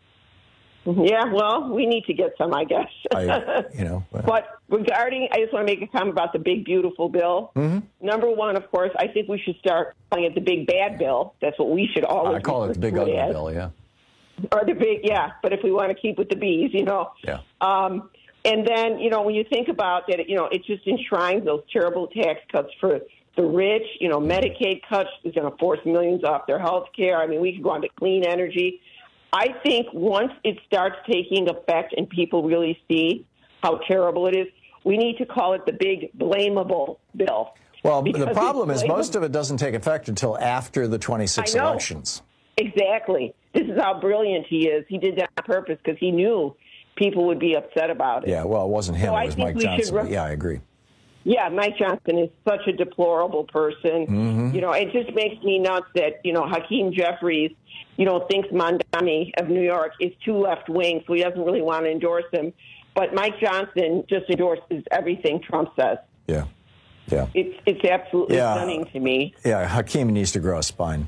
Yeah, well, we need to get some, I guess. I, you know. Well. But regarding, I just want to make a comment about the big, beautiful bill. Mm-hmm. Number one, of course, I think we should start calling it the big, bad bill. That's what we should always I call it the big, ugly as. bill, yeah. Or the big, yeah, but if we want to keep with the B's, you know. Yeah. Um, and then, you know, when you think about that, you know, it just enshrines those terrible tax cuts for the rich. You know, Medicaid cuts is going to force millions off their health care. I mean, we could go on to clean energy. I think once it starts taking effect and people really see how terrible it is, we need to call it the big blamable bill. Well, because the problem is most of it doesn't take effect until after the twenty-six elections. Exactly. This is how brilliant he is. He did that on purpose because he knew people would be upset about it. Yeah, well, it wasn't him. So it was Mike Johnson. Re- yeah, I agree. Yeah, Mike Johnson is such a deplorable person. Mm-hmm. You know, it just makes me nuts that, you know, Hakeem Jeffries, you know, thinks Mamdani of New York is too left-wing, so he doesn't really want to endorse him. But Mike Johnson just endorses everything Trump says. Yeah, yeah. It's it's absolutely yeah. stunning to me. Yeah, Hakeem needs to grow a spine.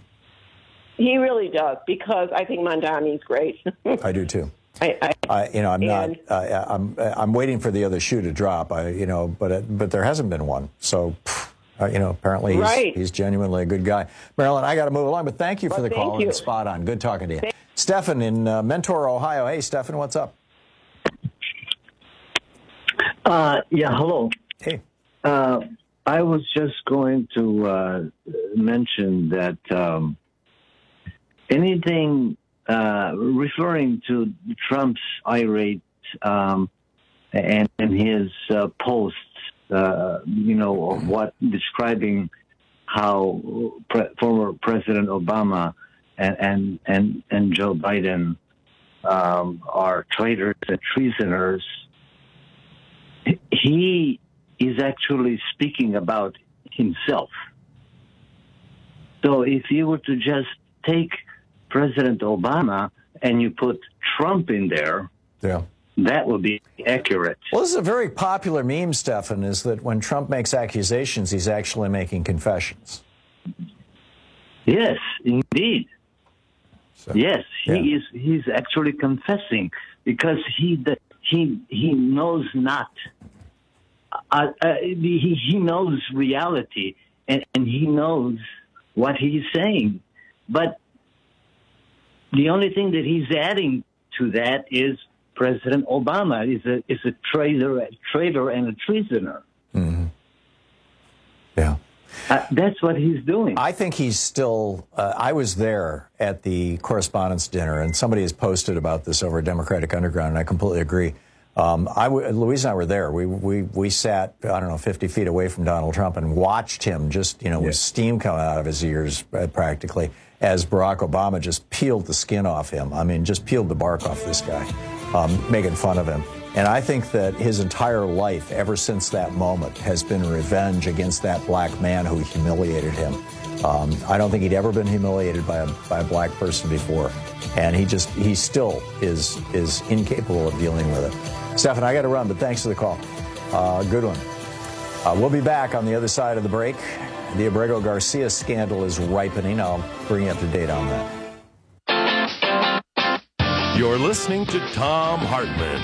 He really does, because I think Mamdani's great. I do, too. I, I, I, you know, I'm and, not. Uh, I'm. I'm waiting for the other shoe to drop. I, you know, but it, but there hasn't been one. So, uh, you know, apparently he's, right. he's genuinely a good guy. Marilyn, I got to move along, but thank you for well, the call you. and spot on. Good talking to you, thank- Stephan in uh, Mentor, Ohio. Hey, Stephan, what's up? Uh, yeah, hello. Hey. Uh, I was just going to uh, mention that um, anything. Uh, referring to Trump's irate um, and, and his uh, posts, uh, you know, what describing how pre- former President Obama and and and, and Joe Biden um, are traitors and treasoners. He is actually speaking about himself. So if you were to just take President Obama and you put Trump in there, yeah, that would be accurate. Well, this is a very popular meme, Stephan, is that when Trump makes accusations, he's actually making confessions. Yes, indeed. So, yes, he yeah. is. He's actually confessing because he he he knows not. Uh, uh, he he knows reality and, and he knows what he's saying, but the only thing that he's adding to that is President Obama is a is a traitor, a traitor and a treasoner. Mm-hmm. Yeah, uh, that's what he's doing. I think he's still. Uh, I was there at the correspondents' dinner, and somebody has posted about this over at Democratic Underground, and I completely agree. Um, I w- Louise and I were there. We we we sat I don't know fifty feet away from Donald Trump and watched him just you know yeah. with steam coming out of his ears uh, practically. As Barack Obama just peeled the skin off him. I mean, just peeled the bark off this guy, um, making fun of him. And I think that his entire life, ever since that moment, has been revenge against that black man who humiliated him. Um, I don't think he'd ever been humiliated by a, by a black person before. And he just, he still is, is incapable of dealing with it. Stephan, I got to run, but thanks for the call. Uh, good one. Uh, we'll be back on the other side of the break. The Abrego Garcia scandal is ripening. I'll bring you up to date on that. You're listening to Thom Hartmann.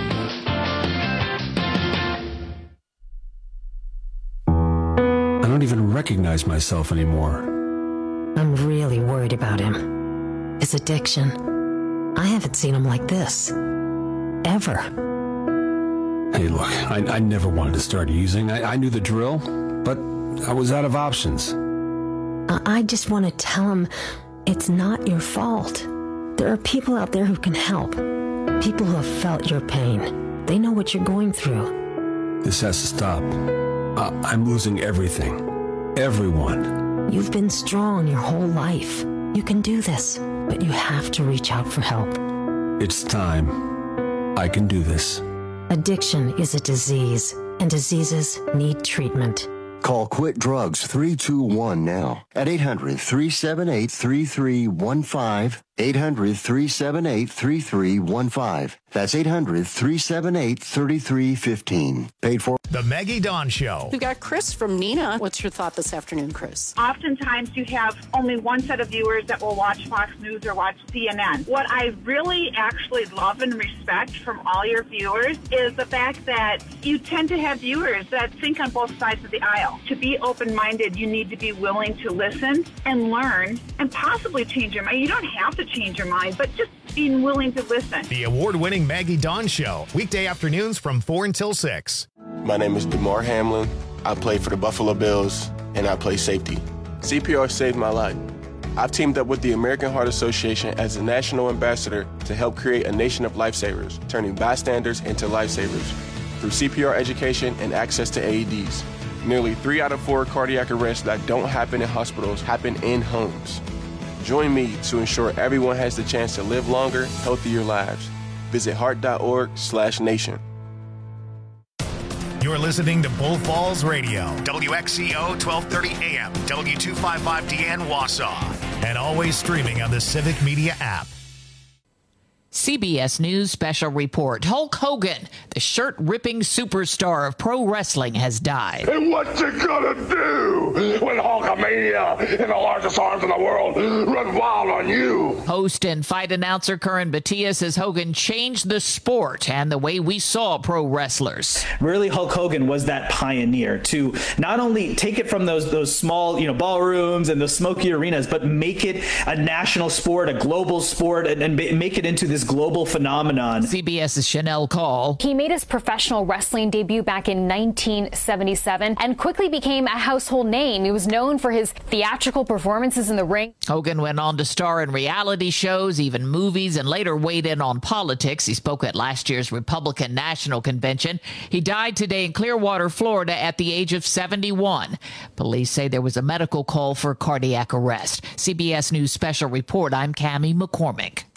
I don't even recognize myself anymore. I'm really worried about him. His addiction. I haven't seen him like this. Ever. Hey, look, I, I never wanted to start using. I, I knew the drill, but I was out of options. I just want to tell him it's not your fault. There are people out there who can help. People who have felt your pain. They know what you're going through. This has to stop. I- I'm losing everything. Everyone. You've been strong your whole life. You can do this. but you have to reach out for help. It's time. I can do this. Addiction is a disease, and diseases need treatment. Call Quit Drugs three two one now at eight hundred, three seven eight, three three one five. eight hundred, three seven eight, three three one five. That's eight hundred, three seven eight, three three one five. Paid for. The Maggie Dawn Show. We've got Chris from Nina. What's your thought this afternoon, Chris? Oftentimes you have only one set of viewers that will watch Fox News or watch C N N. What I really actually love and respect from all your viewers is the fact that you tend to have viewers that think on both sides of the aisle. To be open-minded, you need to be willing to listen and learn and possibly change your mind. You don't have to change your mind, but just being willing to listen. The award-winning Maggie Dawn Show, weekday afternoons from four until six. My name is DeMar Hamlin. I play for the Buffalo Bills, and I play safety. C P R saved my life. I've teamed up with the American Heart Association as a national ambassador to help create a nation of lifesavers, turning bystanders into lifesavers through C P R education and access to A E Ds. Nearly three out of four cardiac arrests that don't happen in hospitals happen in homes. Join me to ensure everyone has the chance to live longer, healthier lives. Visit heart.org slash nation. You're listening to Bull Falls Radio, W X C O twelve thirty A M, W two fifty-five D N Wausau, and always streaming on the Civic Media app. C B S News special report. Hulk Hogan, the shirt-ripping superstar of pro wrestling, has died. And what you gonna do when Hulkamania and the largest arms in the world run wild on you? Host and fight announcer Curran Batia says Hogan changed the sport and the way we saw pro wrestlers. Really, Hulk Hogan was that pioneer to not only take it from those those small, you know, ballrooms and those smoky arenas, but make it a national sport, a global sport, and, and make it into this global phenomenon. CBS's Chanel Call. He made his professional wrestling debut back in nineteen seventy-seven and quickly became a household name. He was known for his theatrical performances in the ring. Hogan went on to star in reality shows, even movies, and later weighed in on politics. He spoke at last year's Republican National Convention. He died today in Clearwater, Florida at the age of seventy-one. Police say there was a medical call for cardiac arrest. C B S News special report. I'm Cammie McCormick.